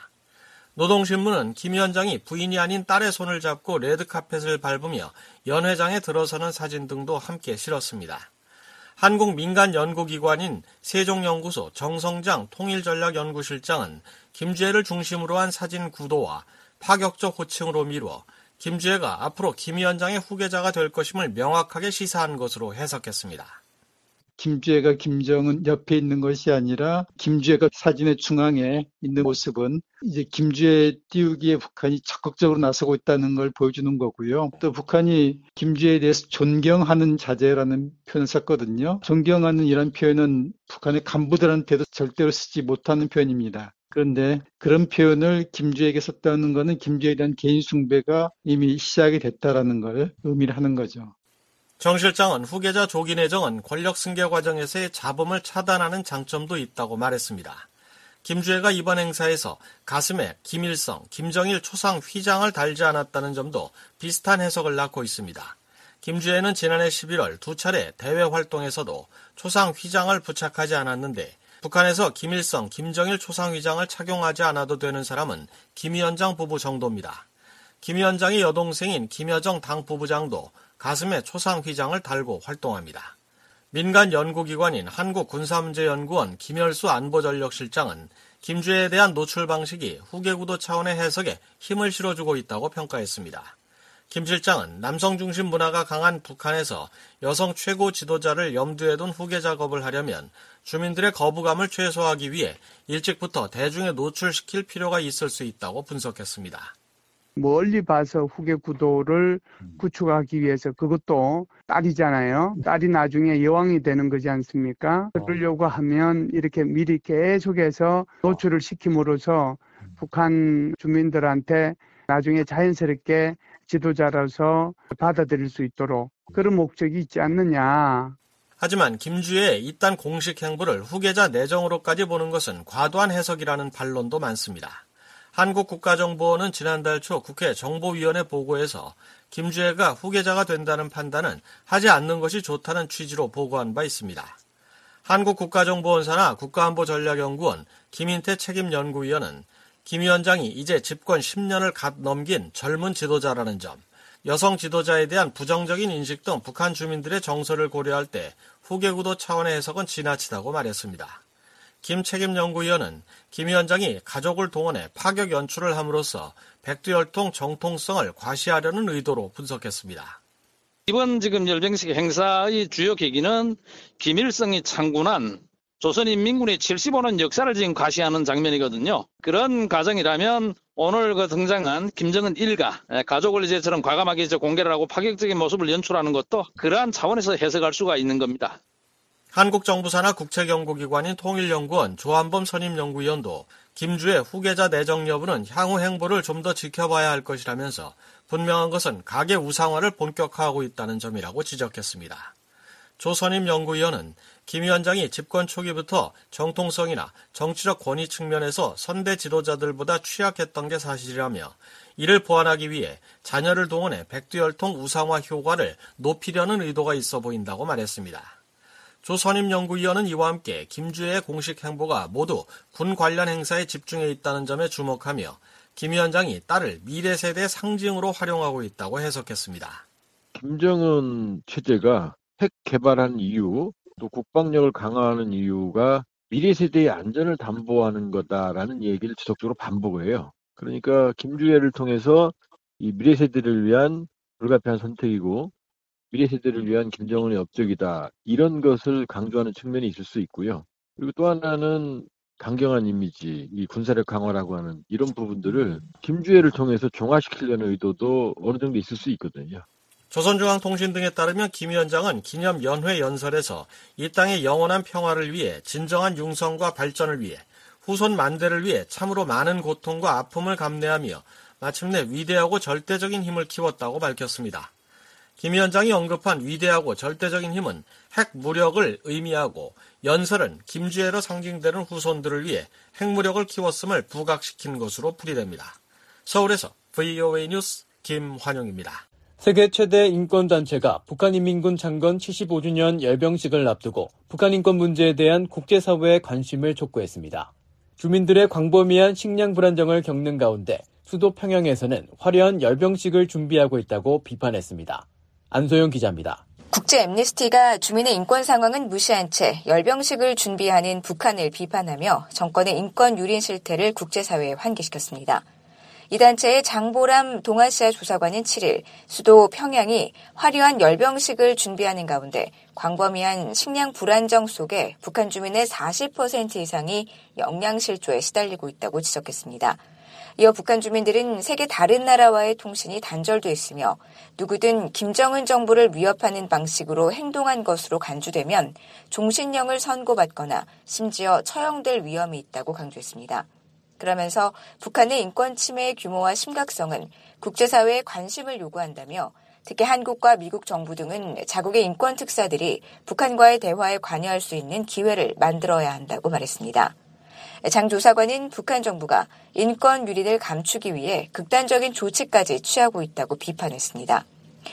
노동신문은 김 위원장이 부인이 아닌 딸의 손을 잡고 레드카펫을 밟으며 연회장에 들어서는 사진 등도 함께 실었습니다. 한국 민간연구기관인 세종연구소 정성장 통일전략연구실장은 김주애를 중심으로 한 사진 구도와 파격적 호칭으로 미루어 김주애가 앞으로 김 위원장의 후계자가 될 것임을 명확하게 시사한 것으로 해석했습니다. 김주애가 김정은 옆에 있는 것이 아니라 김주애가 사진의 중앙에 있는 모습은 이제 김주애 띄우기에 북한이 적극적으로 나서고 있다는 걸 보여주는 거고요. 또 북한이 김주애에 대해서 존경하는 자제라는 표현을 썼거든요. 존경하는 이런 표현은 북한의 간부들한테도 절대로 쓰지 못하는 표현입니다. 그런데 그런 표현을 김주애에게 썼다는 것은 김주애에 대한 개인 숭배가 이미 시작이 됐다라는 걸 의미를 하는 거죠. 정 실장은 후계자 조기 내정은 권력 승계 과정에서의 잡음을 차단하는 장점도 있다고 말했습니다. 김주애가 이번 행사에서 가슴에 김일성, 김정일 초상 휘장을 달지 않았다는 점도 비슷한 해석을 낳고 있습니다. 김주애는 지난해 11월 두 차례 대외 활동에서도 초상 휘장을 부착하지 않았는데 북한에서 김일성, 김정일 초상 휘장을 착용하지 않아도 되는 사람은 김 위원장 부부 정도입니다. 김 위원장의 여동생인 김여정 당 부부장도 가슴에 초상 휘장을 달고 활동합니다. 민간 연구기관인 한국군사문제연구원 김열수 안보전력실장은 김주애에 대한 노출 방식이 후계구도 차원의 해석에 힘을 실어주고 있다고 평가했습니다. 김 실장은 남성 중심 문화가 강한 북한에서 여성 최고 지도자를 염두에 둔 후계 작업을 하려면 주민들의 거부감을 최소화하기 위해 일찍부터 대중에 노출시킬 필요가 있을 수 있다고 분석했습니다. 멀리 봐서 후계 구도를 구축하기 위해서 그것도 딸이잖아요. 딸이 나중에 여왕이 되는 거지 않습니까? 그러려고 하면 이렇게 미리 계속해서 노출을 시킴으로써 북한 주민들한테 나중에 자연스럽게 지도자로서 받아들일 수 있도록 그런 목적이 있지 않느냐. 하지만 김주애의 이딴 공식 행보를 후계자 내정으로까지 보는 것은 과도한 해석이라는 반론도 많습니다. 한국국가정보원은 지난달 초 국회 정보위원회 보고에서 김주애가 후계자가 된다는 판단은 하지 않는 것이 좋다는 취지로 보고한 바 있습니다. 한국국가정보원 산하 국가안보전략연구원 김인태 책임연구위원은 김 위원장이 이제 집권 10년을 갓 넘긴 젊은 지도자라는 점, 여성 지도자에 대한 부정적인 인식 등 북한 주민들의 정서를 고려할 때 후계구도 차원의 해석은 지나치다고 말했습니다. 김 책임연구위원은 김 위원장이 가족을 동원해 파격 연출을 함으로써 백두혈통 정통성을 과시하려는 의도로 분석했습니다. 이번 지금 열병식 행사의 주요 계기는 김일성이 창군한 조선인민군의 75년 역사를 지금 과시하는 장면이거든요. 그런 과정이라면 오늘 등장한 김정은 일가, 가족을 이제처럼 과감하게 공개를 하고 파격적인 모습을 연출하는 것도 그러한 차원에서 해석할 수가 있는 겁니다. 한국 정부 산하 국책연구기관인 통일연구원 조한범 선임연구위원도 김주애 후계자 내정 여부는 향후 행보를 좀 더 지켜봐야 할 것이라면서 분명한 것은 가계 우상화를 본격화하고 있다는 점이라고 지적했습니다. 조 선임연구위원은 김 위원장이 집권 초기부터 정통성이나 정치적 권위 측면에서 선대 지도자들보다 취약했던 게 사실이라며 이를 보완하기 위해 자녀를 동원해 백두혈통 우상화 효과를 높이려는 의도가 있어 보인다고 말했습니다. 조 선임연구위원은 이와 함께 김주애의 공식 행보가 모두 군 관련 행사에 집중해 있다는 점에 주목하며 김 위원장이 딸을 미래 세대의 상징으로 활용하고 있다고 해석했습니다. 김정은 체제가 핵 개발한 이유, 또 국방력을 강화하는 이유가 미래 세대의 안전을 담보하는 거다라는 얘기를 지속적으로 반복해요. 그러니까 김주애를 통해서 이 미래 세대를 위한 불가피한 선택이고 미래 세대를 위한 김정은의 업적이다. 이런 것을 강조하는 측면이 있을 수 있고요. 그리고 또 하나는 강경한 이미지, 이 군사력 강화라고 하는 이런 부분들을 김주애를 통해서 종화시키려는 의도도 어느 정도 있을 수 있거든요. 조선중앙통신 등에 따르면 김 위원장은 기념 연회 연설에서 이 땅의 영원한 평화를 위해 진정한 융성과 발전을 위해 후손 만대를 위해 참으로 많은 고통과 아픔을 감내하며 마침내 위대하고 절대적인 힘을 키웠다고 밝혔습니다. 김 위원장이 언급한 위대하고 절대적인 힘은 핵 무력을 의미하고 연설은 김주애로 상징되는 후손들을 위해 핵무력을 키웠음을 부각시킨 것으로 풀이됩니다. 서울에서 VOA 뉴스 김환영입니다. 세계 최대 인권단체가 북한인민군 창건 75주년 열병식을 앞두고 북한 인권 문제에 대한 국제사회의 관심을 촉구했습니다. 주민들의 광범위한 식량 불안정을 겪는 가운데 수도 평양에서는 화려한 열병식을 준비하고 있다고 비판했습니다. 안소영 기자입니다. 국제 앰니스티가 주민의 인권 상황은 무시한 채 열병식을 준비하는 북한을 비판하며 정권의 인권 유린 실태를 국제사회에 환기시켰습니다. 이 단체의 장보람 동아시아 조사관은 7일 수도 평양이 화려한 열병식을 준비하는 가운데 광범위한 식량 불안정 속에 북한 주민의 40% 이상이 영양실조에 시달리고 있다고 지적했습니다. 이어 북한 주민들은 세계 다른 나라와의 통신이 단절돼 있으며 누구든 김정은 정부를 위협하는 방식으로 행동한 것으로 간주되면 종신령을 선고받거나 심지어 처형될 위험이 있다고 강조했습니다. 그러면서 북한의 인권 침해의 규모와 심각성은 국제사회의 관심을 요구한다며 특히 한국과 미국 정부 등은 자국의 인권 특사들이 북한과의 대화에 관여할 수 있는 기회를 만들어야 한다고 말했습니다. 장 조사관은 북한 정부가 인권 유린을 감추기 위해 극단적인 조치까지 취하고 있다고 비판했습니다.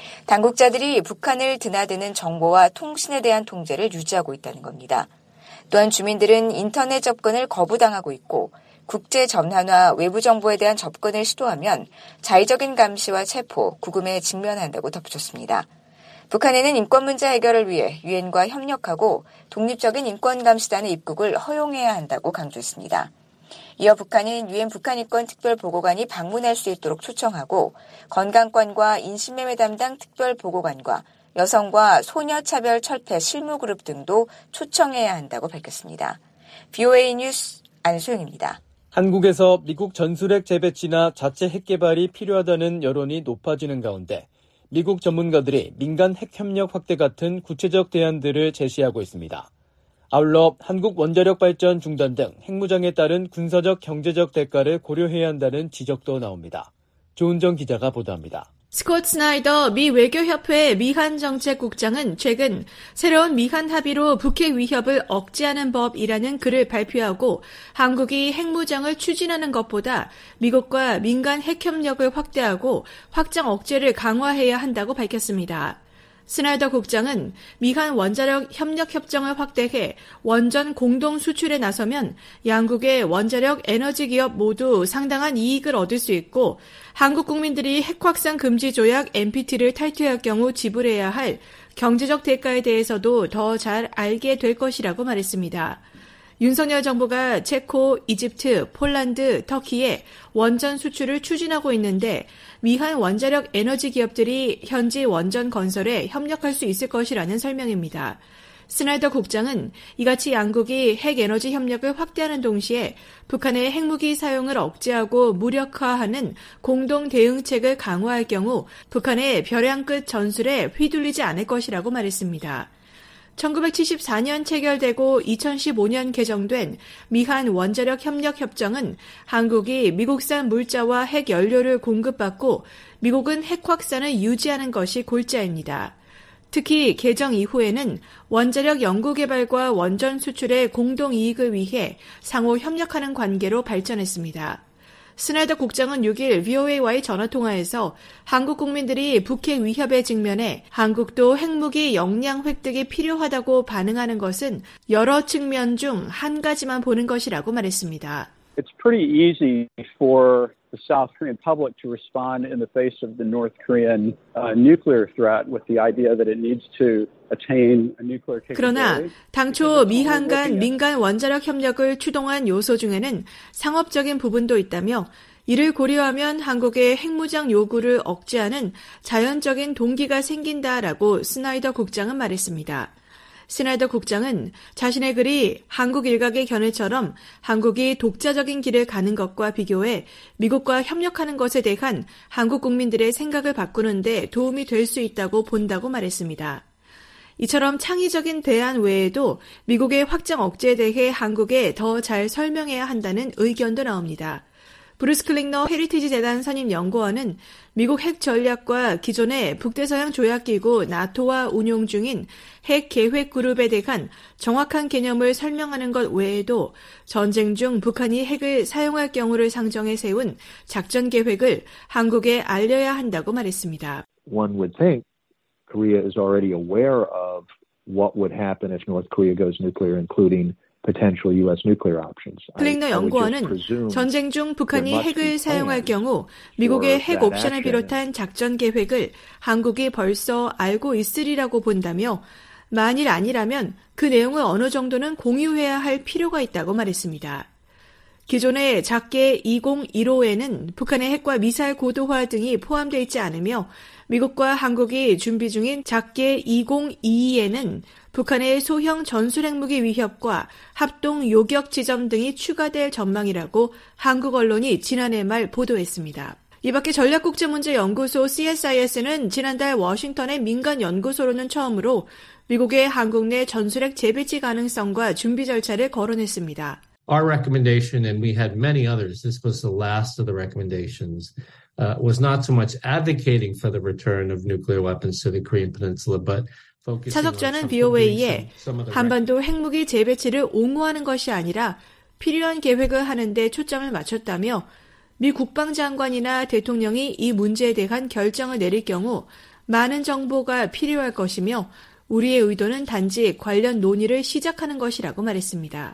당국자들이 북한을 드나드는 정보와 통신에 대한 통제를 유지하고 있다는 겁니다. 또한 주민들은 인터넷 접근을 거부당하고 있고 국제 전환과 외부 정보에 대한 접근을 시도하면 자의적인 감시와 체포, 구금에 직면한다고 덧붙였습니다. 북한에는 인권 문제 해결을 위해 유엔과 협력하고 독립적인 인권 감시단의 입국을 허용해야 한다고 강조했습니다. 이어 북한은 유엔 북한인권특별보고관이 방문할 수 있도록 초청하고 건강권과 인신매매 담당 특별보고관과 여성과 소녀차별 철폐 실무그룹 등도 초청해야 한다고 밝혔습니다. VOA 뉴스 안소영입니다. 한국에서 미국 전술핵 재배치나 자체 핵 개발이 필요하다는 여론이 높아지는 가운데 미국 전문가들이 민간 핵 협력 확대 같은 구체적 대안들을 제시하고 있습니다. 아울러 한국 원자력 발전 중단 등 핵무장에 따른 군사적 경제적 대가를 고려해야 한다는 지적도 나옵니다. 조은정 기자가 보도합니다. 스콧 스나이더 미 외교협회 미한정책국장은 최근 새로운 미한 합의로 북핵 위협을 억제하는 법이라는 글을 발표하고 한국이 핵무장을 추진하는 것보다 미국과 민간 핵협력을 확대하고 확장 억제를 강화해야 한다고 밝혔습니다. 스나이더 국장은 미한 원자력 협력 협정을 확대해 원전 공동 수출에 나서면 양국의 원자력 에너지 기업 모두 상당한 이익을 얻을 수 있고 한국 국민들이 핵 확산 금지 조약 NPT를 탈퇴할 경우 지불해야 할 경제적 대가에 대해서도 더 잘 알게 될 것이라고 말했습니다. 윤석열 정부가 체코, 이집트, 폴란드, 터키에 원전 수출을 추진하고 있는데 미한 원자력 에너지 기업들이 현지 원전 건설에 협력할 수 있을 것이라는 설명입니다. 스나이더 국장은 이같이 양국이 핵에너지 협력을 확대하는 동시에 북한의 핵무기 사용을 억제하고 무력화하는 공동 대응책을 강화할 경우 북한의 벼랑 끝 전술에 휘둘리지 않을 것이라고 말했습니다. 1974년 체결되고 2015년 개정된 미한 원자력 협력 협정은 한국이 미국산 물자와 핵 연료를 공급받고 미국은 핵 확산을 유지하는 것이 골자입니다. 특히 개정 이후에는 원자력 연구개발과 원전 수출의 공동 이익을 위해 상호 협력하는 관계로 발전했습니다. 스나이더 국장은 6일 VOA와의 전화통화에서 한국 국민들이 북핵 위협에 직면해 한국도 핵무기 역량 획득이 필요하다고 반응하는 것은 여러 측면 중 한 가지만 보는 것이라고 말했습니다. It's pretty easy for the South Korean public to respond in the face of the North Korean nuclear threat with the idea that it needs to attain a nuclear capability. 그러나 당초 미한 간 민간 원자력 협력을 추동한 요소 중에는 상업적인 부분도 있다며 이를 고려하면 한국의 핵무장 요구를 억제하는 자연적인 동기가 생긴다라고 스나이더 국장은 말했습니다. 스나이더 국장은 자신의 글이 한국 일각의 견해처럼 한국이 독자적인 길을 가는 것과 비교해 미국과 협력하는 것에 대한 한국 국민들의 생각을 바꾸는 데 도움이 될 수 있다고 본다고 말했습니다. 이처럼 창의적인 대안 외에도 미국의 확장 억제에 대해 한국에 더 잘 설명해야 한다는 의견도 나옵니다. 브루스 클링너 헤리티지 재단 선임 연구원은 미국 핵 전략과 기존의 북대서양 조약기구 나토와 운용 중인 핵 계획 그룹에 대한 정확한 개념을 설명하는 것 외에도 전쟁 중 북한이 핵을 사용할 경우를 상정해 세운 작전 계획을 한국에 알려야 한다고 말했습니다. One would think Korea is already aware of what would happen if North Korea goes nuclear, including potential U.S. nuclear options. 클링너 연구원은 전쟁 중 북한이 핵을 사용할 경우 미국의 핵 옵션을 비롯한 작전 계획을 한국이 벌써 알고 있으리라고 본다며 만일 아니라면 그 내용을 어느 정도는 공유해야 할 필요가 있다고 말했습니다. 기존의 작계 2015에는 북한의 핵과 미사일 고도화 등이 포함되어 있지 않으며 미국과 한국이 준비 중인 작계 2022에는 북한의 소형 전술핵무기 위협과 합동 요격 지점 등이 추가될 전망이라고 한국 언론이 지난해 말 보도했습니다. 이 밖에 전략국제문제연구소 CSIS는 지난달 워싱턴의 민간 연구소로는 처음으로 미국의 한국 내 전술핵 재배치 가능성과 준비 절차를 거론했습니다. Our recommendation, and we had many others, this was the last of the recommendations, was not so much advocating for the return of nuclear weapons to the Korean Peninsula, but 차석자는 BOA에 한반도 핵무기 재배치를 옹호하는 것이 아니라 필요한 계획을 하는 데 초점을 맞췄다며 미 국방장관이나 대통령이 이 문제에 대한 결정을 내릴 경우 많은 정보가 필요할 것이며 우리의 의도는 단지 관련 논의를 시작하는 것이라고 말했습니다.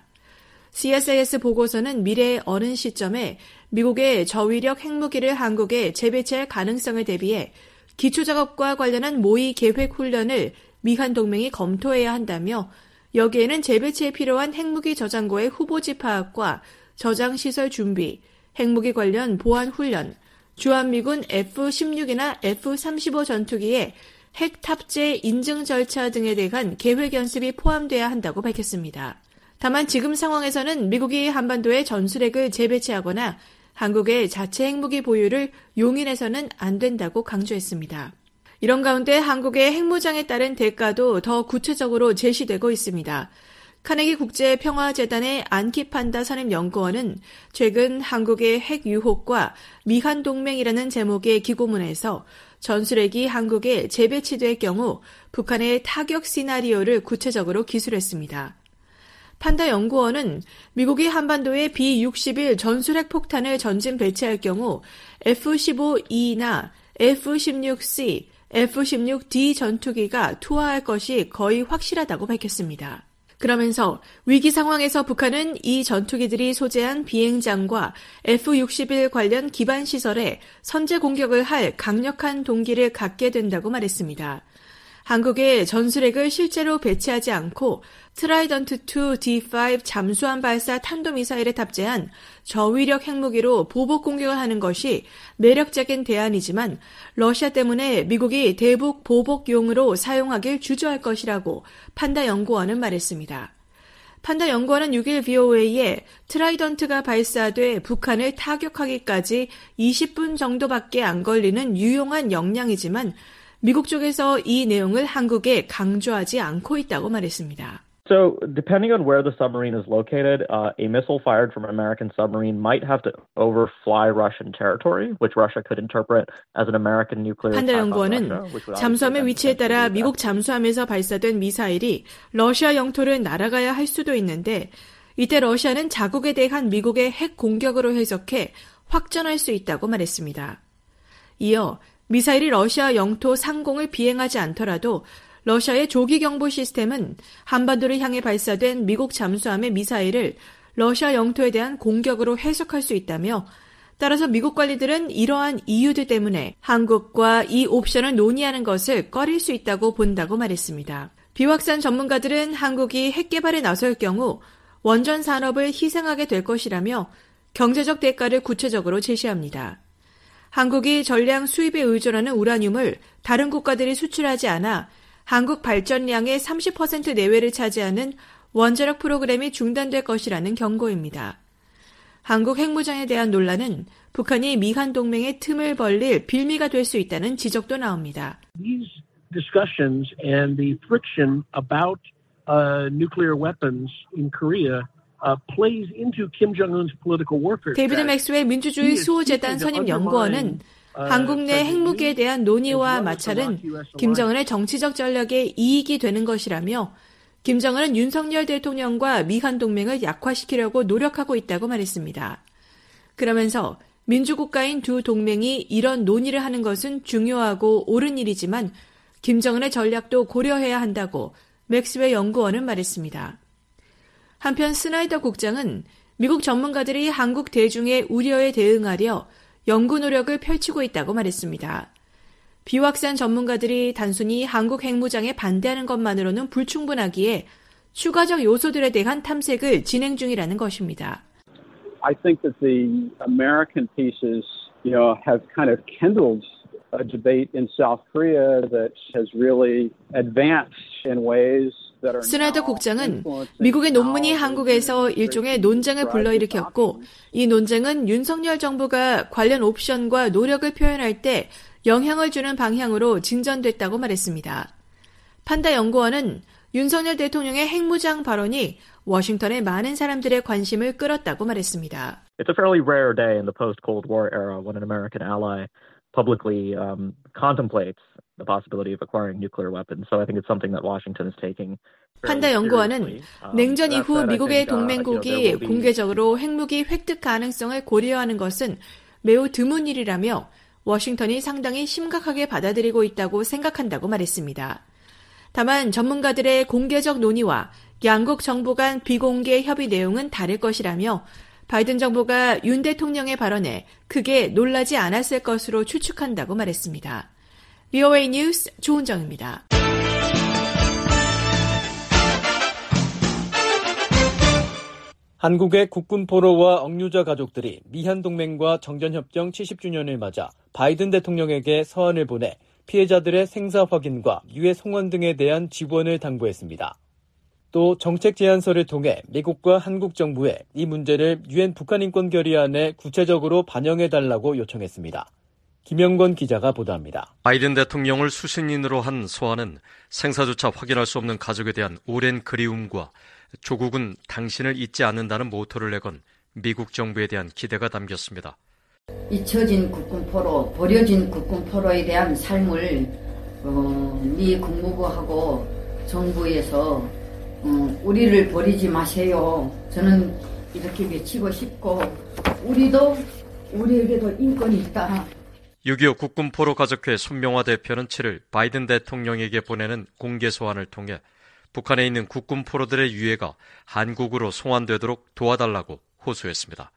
CSIS 보고서는 미래의 어느 시점에 미국의 저위력 핵무기를 한국에 재배치할 가능성을 대비해 기초작업과 관련한 모의 계획 훈련을 미한 동맹이 검토해야 한다며 여기에는 재배치에 필요한 핵무기 저장고의 후보지 파악과 저장시설 준비, 핵무기 관련 보안 훈련, 주한미군 F-16이나 F-35 전투기의 핵 탑재 인증 절차 등에 대한 계획 연습이 포함돼야 한다고 밝혔습니다. 다만 지금 상황에서는 미국이 한반도에 전술핵을 재배치하거나 한국의 자체 핵무기 보유를 용인해서는 안 된다고 강조했습니다. 이런 가운데 한국의 핵무장에 따른 대가도 더 구체적으로 제시되고 있습니다. 카네기 국제평화재단의 안키판다 선임연구원은 최근 한국의 핵 유혹과 미한 동맹이라는 제목의 기고문에서 전술핵이 한국에 재배치될 경우 북한의 타격 시나리오를 구체적으로 기술했습니다. 판다 연구원은 미국이 한반도에 B-61 전술핵 폭탄을 전진 배치할 경우 F-15E나 F-16C, F-16D 전투기가 투하할 것이 거의 확실하다고 밝혔습니다. 그러면서 위기 상황에서 북한은 이 전투기들이 소재한 비행장과 F-61 관련 기반 시설에 선제 공격을 할 강력한 동기를 갖게 된다고 말했습니다. 한국의 전술핵을 실제로 배치하지 않고 트라이던트2 D5 잠수함 발사 탄도미사일에 탑재한 저위력 핵무기로 보복 공격을 하는 것이 매력적인 대안이지만 러시아 때문에 미국이 대북 보복용으로 사용하길 주저할 것이라고 판다 연구원은 말했습니다. 판다 연구원은 6일 BOA에 트라이던트가 발사돼 북한을 타격하기까지 20분 정도밖에 안 걸리는 유용한 역량이지만 미국 쪽에서 이 내용을 한국에 강조하지 않고 있다고 말했습니다. So, depending on where the submarine is located, a missile fired from an American submarine might have to overfly Russian territory, which Russia could interpret as an American nuclear attack on Russia. 판다 연구원은 잠수함의 위치에 따라 미국 잠수함에서 발사된 미사일이 러시아 영토를 날아가야 할 수도 있는데 이때 러시아는 자국에 대한 미국의 핵 공격으로 해석해 확전할 수 있다고 말했습니다. 이어 미사일이 러시아 영토 상공을 비행하지 않더라도 러시아의 조기경보 시스템은 한반도를 향해 발사된 미국 잠수함의 미사일을 러시아 영토에 대한 공격으로 해석할 수 있다며 따라서 미국 관리들은 이러한 이유들 때문에 한국과 이 옵션을 논의하는 것을 꺼릴 수 있다고 본다고 말했습니다. 비확산 전문가들은 한국이 핵 개발에 나설 경우 원전 산업을 희생하게 될 것이라며 경제적 대가를 구체적으로 제시합니다. 한국이 전량 수입에 의존하는 우라늄을 다른 국가들이 수출하지 않아 한국 발전량의 30% 내외를 차지하는 원자력 프로그램이 중단될 것이라는 경고입니다. 한국 핵무장에 대한 논란은 북한이 미한 동맹의 틈을 벌릴 빌미가 될 수 있다는 지적도 나옵니다. These discussions and the friction about nuclear weapons in Korea plays into Kim Jong-un's political warfare. 데이비드 맥스웰 민주주의 수호재단 선임 연구원은 한국 내 핵무기에 대한 논의와 마찰은 김정은의 정치적 전략에 이익이 되는 것이라며 김정은은 윤석열 대통령과 미한 동맹을 약화시키려고 노력하고 있다고 말했습니다. 그러면서 민주국가인 두 동맹이 이런 논의를 하는 것은 중요하고 옳은 일이지만 김정은의 전략도 고려해야 한다고 맥스웰 연구원은 말했습니다. 한편 스나이더 국장은 미국 전문가들이 한국 대중의 우려에 대응하려 연구 노력을 펼치고 있다고 말했습니다. 비확산 전문가들이 단순히 한국 핵무장에 반대하는 것만으로는 불충분하기에 추가적 요소들에 대한 탐색을 진행 중이라는 것입니다. I think that the American pieces, have kind of kindled a debate in South Korea that has really advanced in ways that are. 스나이더 국장은 미국의 논문이 한국에서 일종의 논쟁을 불러일으켰고 이 논쟁은 윤석열 정부가 관련 옵션과 노력을 표현할 때 영향을 주는 방향으로 진전됐다고 말했습니다. 판다 연구원은 윤석열 대통령의 핵무장 발언이 워싱턴의 많은 사람들의 관심을 끌었다고 말했습니다. It's a fairly rare day in the post-Cold War era when an American ally publicly contemplates the possibility of acquiring nuclear weapons. So I think it's something that Washington is taking. 판다 연구원은 냉전 이후 미국의 동맹국이 공개적으로 핵무기 획득 가능성을 고려하는 것은 매우 드문 일이라며 워싱턴이 상당히 심각하게 받아들이고 있다고 생각한다고 말했습니다. 다만 전문가들의 공개적 논의와 양국 정부 간 비공개 협의 내용은 다를 것이라며 바이든 정부가 윤 대통령의 발언에 크게 놀라지 않았을 것으로 추측한다고 말했습니다. VOA 뉴스 조은정입니다. 한국의 국군 포로와 억류자 가족들이 미한 동맹과 정전협정 70주년을 맞아 바이든 대통령에게 서한을 보내 피해자들의 생사 확인과 유해 송환 등에 대한 지원을 당부했습니다. 또 정책 제안서를 통해 미국과 한국 정부에 이 문제를 유엔 북한인권 결의안에 구체적으로 반영해달라고 요청했습니다. 김영건 기자가 보도합니다. 바이든 대통령을 수신인으로 한 서한은 생사조차 확인할 수 없는 가족에 대한 오랜 그리움과 조국은 당신을 잊지 않는다는 모토를 내건 미국 정부에 대한 기대가 담겼습니다. 잊혀진 국군포로, 버려진 국군포로에 대한 삶을 미 국무부하고 정부에서 우리를 버리지 마세요. 저는 이렇게 외치고 싶고 우리에게도 인권이 있다. 6.25 국군포로 가족회 손명화 대표는 7일 바이든 대통령에게 보내는 공개 소환을 통해 북한에 있는 국군포로들의 유해가 한국으로 송환되도록 도와달라고 호소했습니다.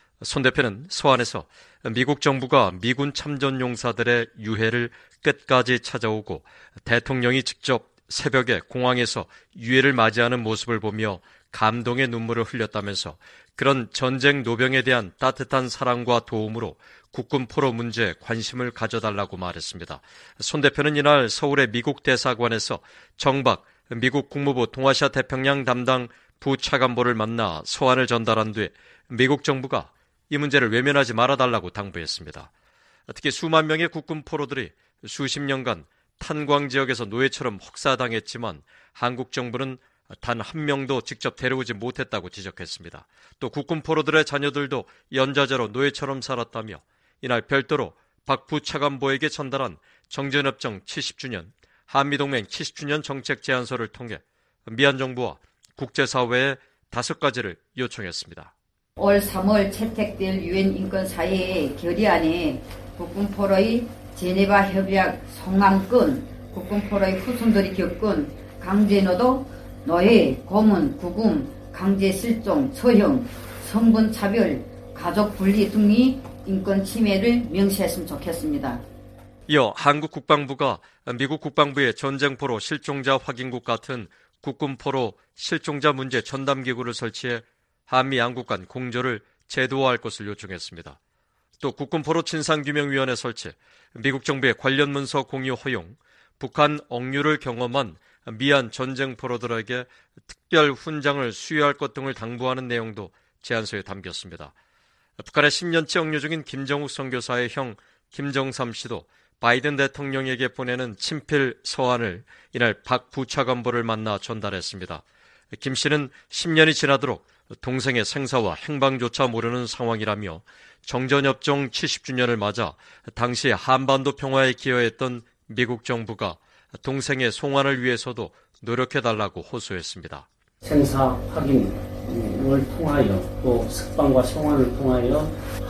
손 대표는 소환에서 미국 정부가 미군 참전용사들의 유해를 끝까지 찾아오고 대통령이 직접 새벽에 공항에서 유해를 맞이하는 모습을 보며 감동의 눈물을 흘렸다면서 그런 전쟁 노병에 대한 따뜻한 사랑과 도움으로 국군 포로 문제에 관심을 가져달라고 말했습니다. 손 대표는 이날 서울의 미국 대사관에서 정박 미국 국무부 동아시아 태평양 담당 부차관보를 만나 소환을 전달한 뒤 미국 정부가 이 문제를 외면하지 말아달라고 당부했습니다. 특히 수만 명의 국군 포로들이 수십 년간 탄광 지역에서 노예처럼 혹사당했지만 한국 정부는 단 한 명도 직접 데려오지 못했다고 지적했습니다. 또 국군 포로들의 자녀들도 연좌제로 노예처럼 살았다며 이날 별도로 박 부차관보에게 전달한 정전협정 70주년, 한미동맹 70주년 정책 제안서를 통해 미얀 정부와 국제사회에 5가지를 요청했습니다. 올 3월 채택될 유엔 인권사회의 결의안에 국군포로의 제네바 협약 성함권, 국군포로의 후손들이 겪은 강제노동, 노예, 고문, 구금, 강제 실종, 처형, 성분 차별, 가족 분리 등의 인권 침해를 명시했으면 좋겠습니다. 이어 한국 국방부가 미국 국방부의 전쟁포로 실종자 확인국 같은 국군포로 실종자 문제 전담기구를 설치해 한미 양국 간 공조를 제도화할 것을 요청했습니다. 또 국군포로 진상규명위원회 설치, 미국 정부의 관련 문서 공유 허용, 북한 억류를 경험한 미얀 전쟁포로들에게 특별 훈장을 수여할 것 등을 당부하는 내용도 제안서에 담겼습니다. 북한의 10년째 억류 중인 김정욱 선교사의 형 김정삼 씨도 바이든 대통령에게 보내는 친필 서한을 이날 박 부차관보를 만나 전달했습니다. 김 씨는 10년이 지나도록 동생의 생사와 행방조차 모르는 상황이라며 정전협정 70주년을 맞아 당시 한반도 평화에 기여했던 미국 정부가 동생의 송환을 위해서도 노력해달라고 호소했습니다. 생사 확인을 통하여 또 석방과 송환을 통하여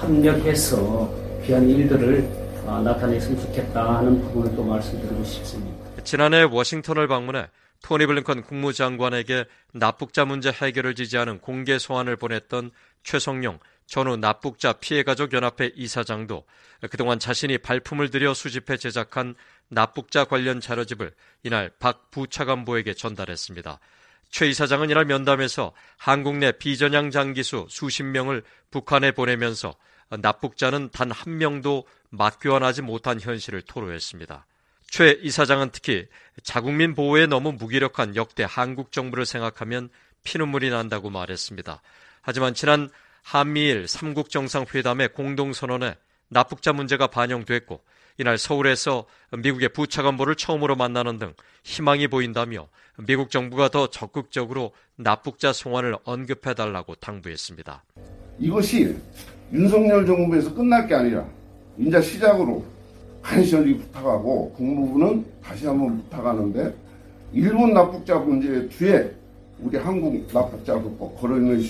합력해서 귀한 일들을 나타냈으면 좋겠다 하는 부분을 또 말씀드리고 싶습니다. 지난해 워싱턴을 방문해 토니 블링컨 국무장관에게 납북자 문제 해결을 지지하는 공개 소환을 보냈던 최성룡 전후 납북자 피해가족연합회 이사장도 그동안 자신이 발품을 들여 수집해 제작한 납북자 관련 자료집을 이날 박 부차관보에게 전달했습니다. 최 이사장은 이날 면담에서 한국 내 비전향 장기수 수십 명을 북한에 보내면서 납북자는 단 한 명도 맞교환하지 못한 현실을 토로했습니다. 최 이사장은 특히 자국민 보호에 너무 무기력한 역대 한국 정부를 생각하면 피눈물이 난다고 말했습니다. 하지만 지난 한미일 3국 정상회담의 공동선언에 납북자 문제가 반영됐고 이날 서울에서 미국의 부차관보를 처음으로 만나는 등 희망이 보인다며 미국 정부가 더 적극적으로 납북자 송환을 언급해달라고 당부했습니다. 이것이 윤석열 정부에서 끝날 게 아니라 이제 시작으로 간절히 부탁하고 국무부는 다시 한번 부탁하는데 일본 납북자 문제 뒤에 우리 한국 납북자도 꼭 거론해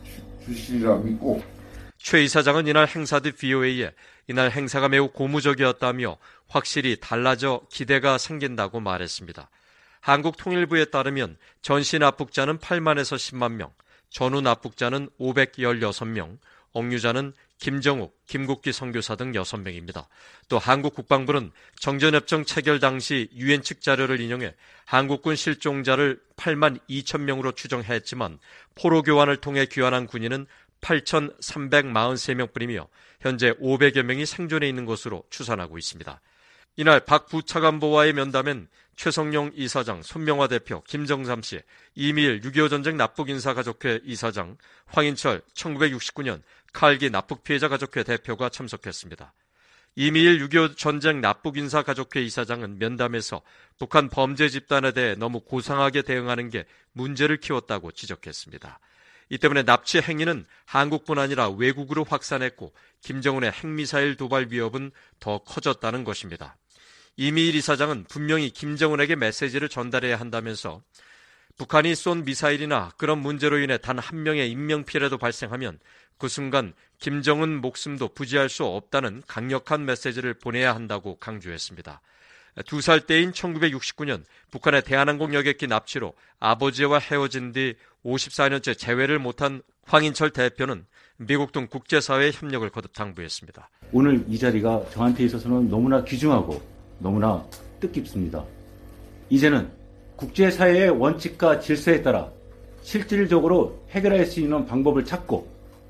주시리라 믿고. 최 이사장은 이날 행사 뒤 VOA에 이날 행사가 매우 고무적이었다며 확실히 달라져 기대가 생긴다고 말했습니다. 한국통일부에 따르면 전시 납북자는 8만에서 10만 명, 전후 납북자는 516명, 억류자는 김정욱, 김국기 선교사 등 6명입니다. 또 한국 국방부는 정전협정 체결 당시 유엔 측 자료를 인용해 한국군 실종자를 8만 2천 명으로 추정했지만 포로 교환을 통해 귀환한 군인은 8,343명뿐이며 현재 500여 명이 생존해 있는 것으로 추산하고 있습니다. 이날 박 부차관보와의 면담엔 최성룡 이사장, 손명화 대표, 김정삼 씨, 이미일 6.25 전쟁 납북인사가족회 이사장, 황인철 1969년 칼기 납북피해자 가족회 대표가 참석했습니다. 이미일 6.25 전쟁 납북인사가족회 이사장은 면담에서 북한 범죄 집단에 대해 너무 고상하게 대응하는 게 문제를 키웠다고 지적했습니다. 이 때문에 납치 행위는 한국뿐 아니라 외국으로 확산했고 김정은의 핵미사일 도발 위협은 더 커졌다는 것입니다. 이미일 이사장은 분명히 김정은에게 메시지를 전달해야 한다면서 북한이 쏜 미사일이나 그런 문제로 인해 단 한 명의 인명피해라도 발생하면 그 순간 김정은 목숨도 부지할 수 없다는 강력한 메시지를 보내야 한다고 강조했습니다. 2살 때인 1969년 북한의 대한항공 여객기 납치로 아버지와 헤어진 뒤 54년째 재회를 못한 황인철 대표는 미국 등 국제사회의 협력을 거듭 당부했습니다. 오늘 이 자리가 저한테 있어서는 너무나 귀중하고 너무나 뜻깊습니다. 이제는 국제사회의 원칙과 질서에 따라 실질적으로 해결할 수 있는 방법을 찾고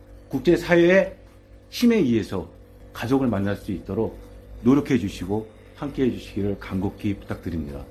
국제사회의 힘에 의해서 가족을 만날 수 있도록 노력해 주시고 함께해 주시기를 간곡히 부탁드립니다.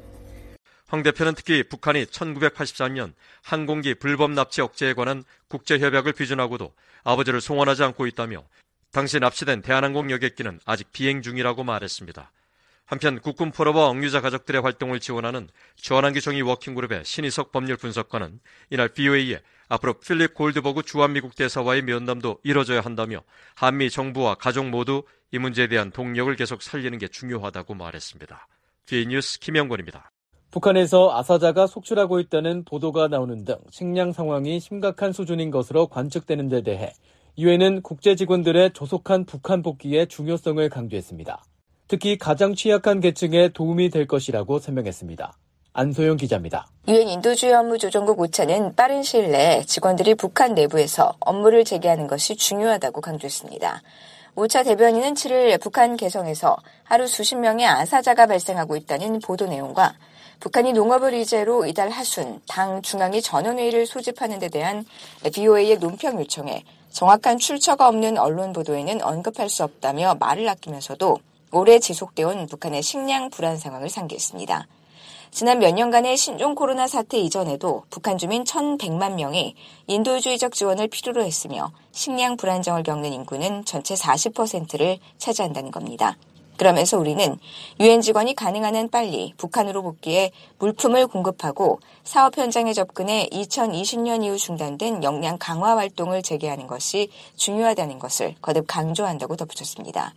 황 대표는 특히 북한이 1983년 항공기 불법 납치 억제에 관한 국제협약을 비준하고도 아버지를 송환하지 않고 있다며 당시 납치된 대한항공 여객기는 아직 비행 중이라고 말했습니다. 한편 국군 포로와 억류자 가족들의 활동을 지원하는 주한한기 정의 워킹그룹의 신희석 법률 분석관은 이날 BOA에 앞으로 필립 골드버그 주한미국 대사와의 면담도 이뤄져야 한다며 한미 정부와 가족 모두 이 문제에 대한 동력을 계속 살리는 게 중요하다고 말했습니다. D뉴스 김영권입니다. 북한에서 아사자가 속출하고 있다는 보도가 나오는 등 식량 상황이 심각한 수준인 것으로 관측되는 데 대해 유엔은 국제 직원들의 조속한 북한 복귀의 중요성을 강조했습니다. 특히 가장 취약한 계층에 도움이 될 것이라고 설명했습니다. 안소영 기자입니다. 유엔 인도주의 업무조정국 오차는 빠른 시일 내에 직원들이 북한 내부에서 업무를 재개하는 것이 중요하다고 강조했습니다. 오차 대변인은 7일 북한 개성에서 하루 수십 명의 아사자가 발생하고 있다는 보도 내용과 북한이 농업을 의제로 이달 하순 당 중앙위 전원회의를 소집하는 데 대한 BOA의 논평 요청에 정확한 출처가 없는 언론 보도에는 언급할 수 없다며 말을 아끼면서도 오래 지속되어 온 북한의 식량 불안 상황을 상기했습니다. 지난 몇 년간의 신종 코로나 사태 이전에도 북한 주민 1,100만 명이 인도주의적 지원을 필요로 했으며 식량 불안정을 겪는 인구는 전체 40%를 차지한다는 겁니다. 그러면서 우리는 유엔 직원이 가능한 한 빨리 북한으로 복귀해 물품을 공급하고 사업 현장에 접근해 2020년 이후 중단된 역량 강화 활동을 재개하는 것이 중요하다는 것을 거듭 강조한다고 덧붙였습니다.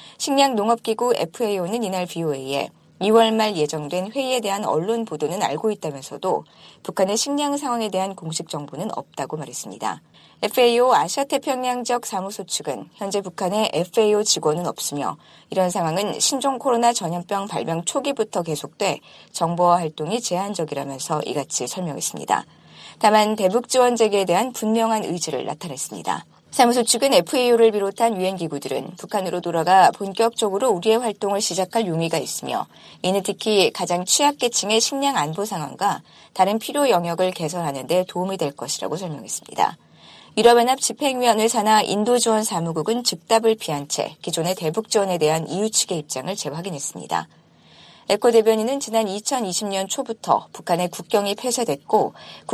식량농업기구 FAO는 이날 BOA에 2월 말 예정된 회의에 대한 언론 보도는 알고 있다면서도 북한의 식량 상황에 대한 공식 정보는 없다고 말했습니다. FAO 아시아태평양 지역 사무소 측은 현재 북한에 FAO 직원은 없으며 이런 상황은 신종 코로나 전염병 발병 초기부터 계속돼 정보화 활동이 제한적이라면서 이같이 설명했습니다. 다만 대북 지원 재개에 대한 분명한 의지를 나타냈습니다. 사무소 측은 FAO를 비롯한 유엔 기구들은 북한으로 돌아가 본격적으로 우리의 활동을 시작할 용의가 있으며 이는 특히 가장 취약계층의 식량 안보 상황과 다른 필요 영역을 개선하는 데 도움이 될 것이라고 설명했습니다. 유럽연합 집행위원회 산하 인도지원 사무국은 즉답을 피한 채 기존의 대북 지원에 대한 EU 측의 입장을 재확인했습니다. 에코 대변인은 지난 2020년 초부터 북한의 국경이 폐쇄됐고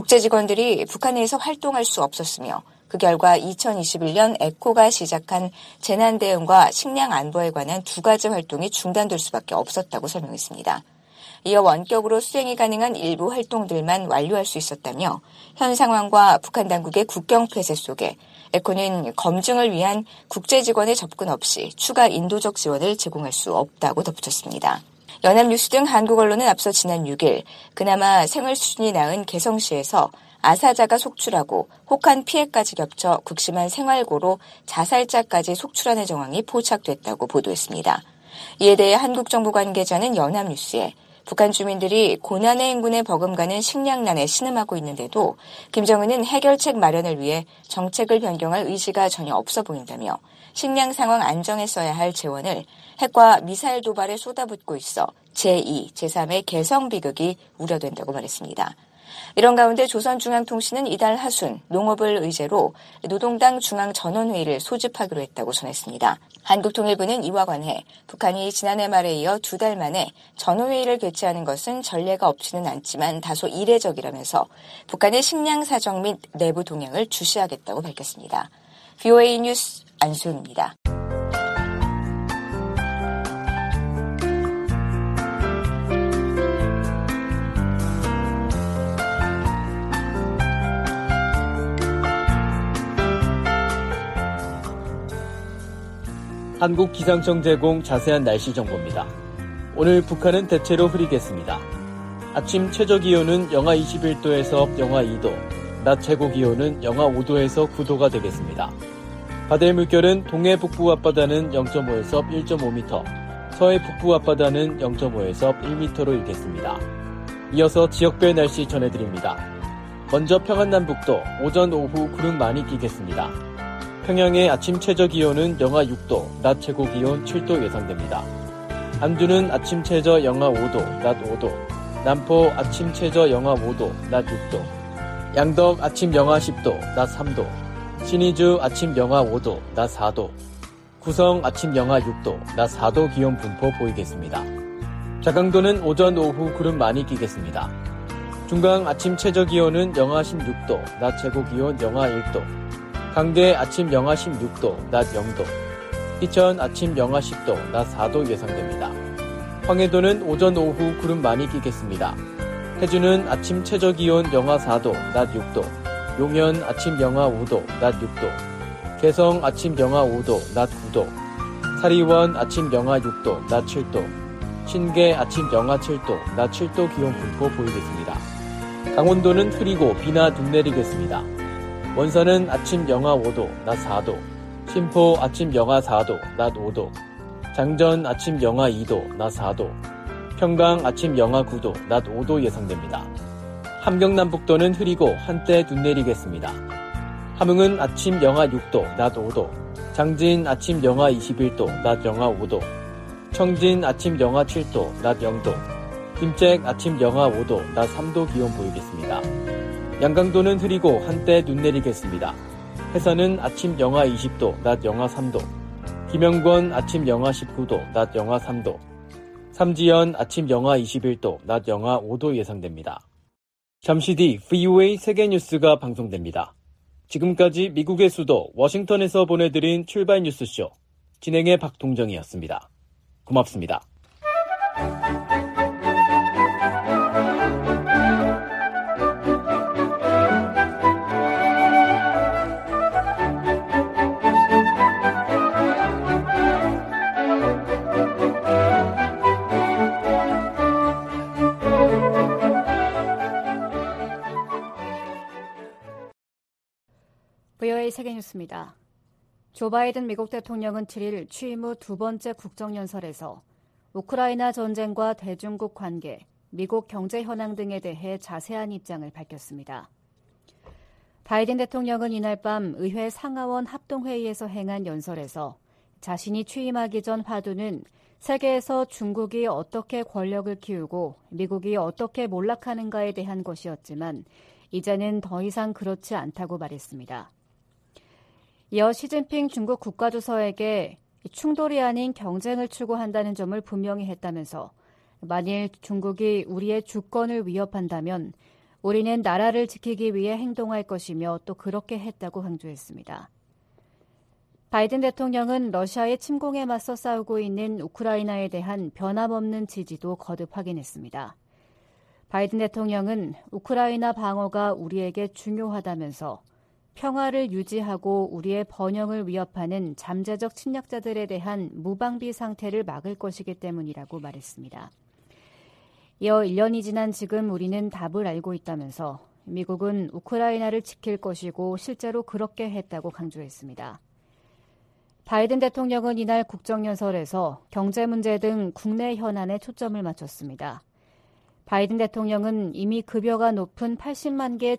국제직원들이 북한 내에서 활동할 수 없었으며 그 결과 2021년 에코가 시작한 재난 대응과 식량 안보에 관한 두 가지 활동이 중단될 수밖에 없었다고 설명했습니다. 이어 원격으로 수행이 가능한 일부 활동들만 완료할 수 있었다며 현 상황과 북한 당국의 국경 폐쇄 속에 에코는 검증을 위한 국제직원의 접근 없이 추가 인도적 지원을 제공할 수 없다고 덧붙였습니다. 연합뉴스 등 한국 언론은 앞서 지난 6일 그나마 생활 수준이 나은 개성시에서 아사자가 속출하고 혹한 피해까지 겹쳐 극심한 생활고로 자살자까지 속출하는 정황이 포착됐다고 보도했습니다. 이에 대해 한국 정부 관계자는 연합뉴스에 북한 주민들이 고난의 행군에 버금가는 식량난에 신음하고 있는데도 김정은은 해결책 마련을 위해 정책을 변경할 의지가 전혀 없어 보인다며 식량 상황 안정에 써야 할 재원을 핵과 미사일 도발에 쏟아붓고 있어 제2, 제3의 개성 비극이 우려된다고 말했습니다. 이런 가운데 조선중앙통신은 이달 하순 농업을 의제로 노동당 중앙전원회의를 소집하기로 했다고 전했습니다. 한국통일부는 이와 관해 북한이 지난해 말에 이어 2달 만에 전원회의를 개최하는 것은 전례가 없지는 않지만 다소 이례적이라면서 북한의 식량 사정 및 내부 동향을 주시하겠다고 밝혔습니다. VOA 뉴스 안수현입니다. 한국 기상청 제공 자세한 날씨 정보입니다. 오늘 북한은 대체로 흐리겠습니다. 아침 최저기온은 영하 21도에서 영하 2도, 낮 최고기온은 영하 5도에서 9도가 되겠습니다. 바다의 물결은 동해 북부 앞바다는 0.5에서 1.5m, 서해 북부 앞바다는 0.5에서 1m로 일겠습니다. 이어서 지역별 날씨 전해드립니다. 먼저 평안남북도 오전 오후 구름 많이 끼겠습니다. 평양의 아침 최저기온은 영하 6도, 낮 최고기온 7도 예상됩니다. 안두는 아침 최저 영하 5도, 낮 5도, 남포 아침 최저 영하 5도, 낮 6도, 양덕 아침 영하 10도, 낮 3도, 신의주 아침 영하 5도, 낮 4도, 구성 아침 영하 6도, 낮 4도 기온 분포 보이겠습니다. 자강도는 오전 오후 구름 많이 끼겠습니다. 중강 아침 최저기온은 영하 16도, 낮 최고기온 영하 1도, 강계 아침 영하 16도, 낮 0도, 희천 아침 영하 10도, 낮 4도 예상됩니다. 황해도는 오전 오후 구름 많이 끼겠습니다. 해주는 아침 최저기온 영하 4도, 낮 6도, 용현 아침 영하 5도, 낮 6도, 개성 아침 영하 5도, 낮 9도, 사리원 아침 영하 6도, 낮 7도, 신계 아침 영하 7도, 낮 7도 기온 분포 보이겠습니다. 강원도는 흐리고 비나 눈 내리겠습니다. 원산은 아침 영하 5도, 낮 4도, 신포 아침 영하 4도, 낮 5도, 장전 아침 영하 2도, 낮 4도, 평강 아침 영하 9도, 낮 5도 예상됩니다. 함경남북도는 흐리고 한때 눈 내리겠습니다. 함흥은 아침 영하 6도, 낮 5도, 장진 아침 영하 21도, 낮 영하 5도, 청진 아침 영하 7도, 낮 0도, 김책 아침 영하 5도, 낮 3도 기온 보이겠습니다. 양강도는 흐리고 한때 눈 내리겠습니다. 해산은 아침 영하 20도, 낮 영하 3도, 김영권 아침 영하 19도, 낮 영하 3도, 삼지연 아침 영하 21도, 낮 영하 5도 예상됩니다. 잠시 뒤 VOA 세계뉴스가 방송됩니다. 지금까지 미국의 수도 워싱턴에서 보내드린 출발 뉴스쇼 진행의 박동정이었습니다. 고맙습니다. VOA 세계뉴스입니다. 조 바이든 미국 대통령은 7일 취임 후 두 번째 국정연설에서 우크라이나 전쟁과 대중국 관계, 미국 경제 현황 등에 대해 자세한 입장을 밝혔습니다. 바이든 대통령은 이날 밤 의회 상하원 합동회의에서 행한 연설에서 자신이 취임하기 전 화두는 세계에서 중국이 어떻게 권력을 키우고 미국이 어떻게 몰락하는가에 대한 것이었지만 이제는 더 이상 그렇지 않다고 말했습니다. 이어 시진핑 중국 국가주석에게 충돌이 아닌 경쟁을 추구한다는 점을 분명히 했다면서 만일 중국이 우리의 주권을 위협한다면 우리는 나라를 지키기 위해 행동할 것이며 또 그렇게 했다고 강조했습니다. 바이든 대통령은 러시아의 침공에 맞서 싸우고 있는 우크라이나에 대한 변함없는 지지도 거듭 확인했습니다. 바이든 대통령은 우크라이나 방어가 우리에게 중요하다면서 평화를 유지하고 우리의 번영을 위협하는 잠재적 침략자들에 대한 무방비 상태를 막을 것이기 때문이라고 말했습니다. 이어 1년이 지난 지금 우리는 답을 알고 있다면서 미국은 우크라이나를 지킬 것이고 실제로 그렇게 했다고 강조했습니다. 바이든 대통령은 이날 국정연설에서 경제 문제 등 국내 현안에 초점을 맞췄습니다. 바이든 대통령은 이미 급여가 높은 80만 개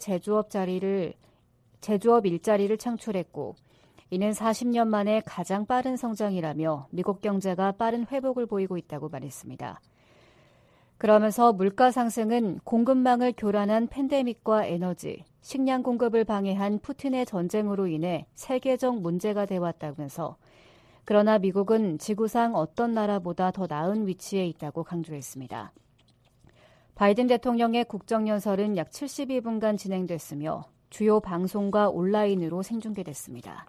제조업 일자리를 창출했고 이는 40년 만에 가장 빠른 성장이라며 미국 경제가 빠른 회복을 보이고 있다고 말했습니다. 그러면서 물가 상승은 공급망을 교란한 팬데믹과 에너지, 식량 공급을 방해한 푸틴의 전쟁으로 인해 세계적 문제가 되어왔다면서 그러나 미국은 지구상 어떤 나라보다 더 나은 위치에 있다고 강조했습니다. 바이든 대통령의 국정연설은 약 72분간 진행됐으며 주요 방송과 온라인으로 생중계됐습니다.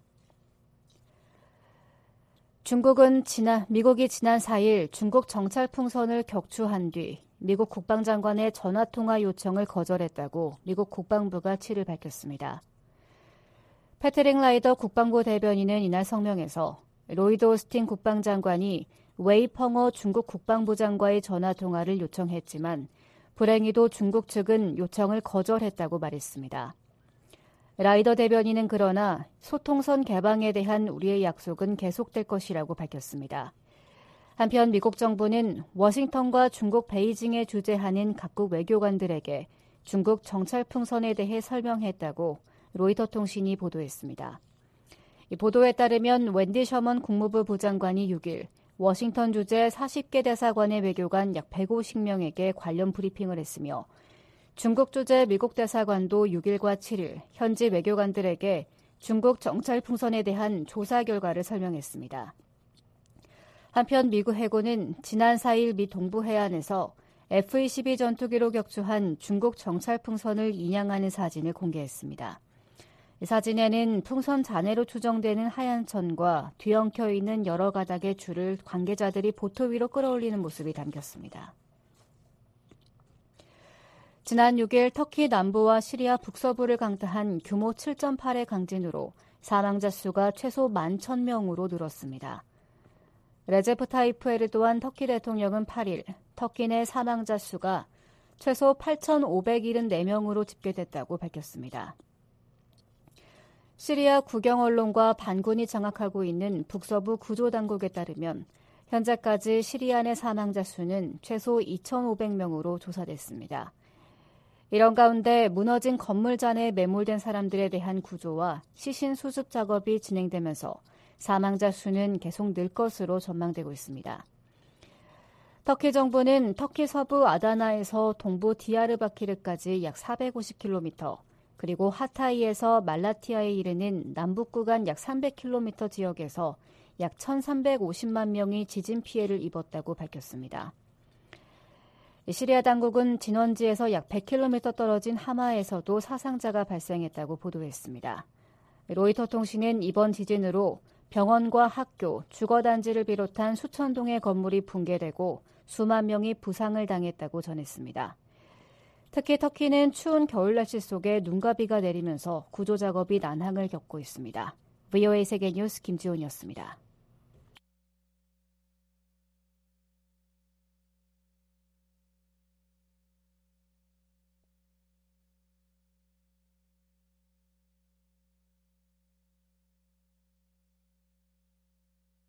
미국이 지난 4일 중국 정찰 풍선을 격추한 뒤 미국 국방장관의 전화통화 요청을 거절했다고 미국 국방부가 7일 밝혔습니다. 패트릭 라이더 국방부 대변인은 이날 성명에서 로이드 오스틴 국방장관이 웨이 펑어 중국 국방부장과의 전화통화를 요청했지만 불행히도 중국 측은 요청을 거절했다고 말했습니다. 라이더 대변인은 그러나 소통선 개방에 대한 우리의 약속은 계속될 것이라고 밝혔습니다. 한편 미국 정부는 워싱턴과 중국 베이징에 주재하는 각국 외교관들에게 중국 정찰 풍선에 대해 설명했다고 로이터 통신이 보도했습니다. 이 보도에 따르면 웬디 셔먼 국무부 부장관이 6일 워싱턴 주재 40개 대사관의 외교관 약 150명에게 관련 브리핑을 했으며 중국 주재 미국 대사관도 6일과 7일 현지 외교관들에게 중국 정찰 풍선에 대한 조사 결과를 설명했습니다. 한편 미국 해군은 지난 4일 미 동부 해안에서 F-22 전투기로 격추한 중국 정찰 풍선을 인양하는 사진을 공개했습니다. 이 사진에는 풍선 잔해로 추정되는 하얀 천과 뒤엉켜 있는 여러 가닥의 줄을 관계자들이 보트 위로 끌어올리는 모습이 담겼습니다. 지난 6일 터키 남부와 시리아 북서부를 강타한 규모 7.8의 강진으로 사망자 수가 최소 11,000명으로 늘었습니다. 레제프 타이프 에르도안 터키 대통령은 8일 터키 내 사망자 수가 최소 8,574명으로 집계됐다고 밝혔습니다. 시리아 국영 언론과 반군이 장악하고 있는 북서부 구조당국에 따르면 현재까지 시리아 내 사망자 수는 최소 2,500명으로 조사됐습니다. 이런 가운데 무너진 건물 잔에 매몰된 사람들에 대한 구조와 시신 수습 작업이 진행되면서 사망자 수는 계속 늘 것으로 전망되고 있습니다. 터키 정부는 터키 서부 아다나에서 동부 디야르바키르까지 약 450km, 그리고 하타이에서 말라티아에 이르는 남북 구간 약 300km 지역에서 약 1,350만 명이 지진 피해를 입었다고 밝혔습니다. 시리아 당국은 진원지에서 약 100km 떨어진 하마에서도 사상자가 발생했다고 보도했습니다. 로이터 통신은 이번 지진으로 병원과 학교, 주거단지를 비롯한 수천 동의 건물이 붕괴되고 수만 명이 부상을 당했다고 전했습니다. 특히 터키는 추운 겨울 날씨 속에 눈과 비가 내리면서 구조 작업이 난항을 겪고 있습니다. VOA 세계뉴스 김지훈이었습니다.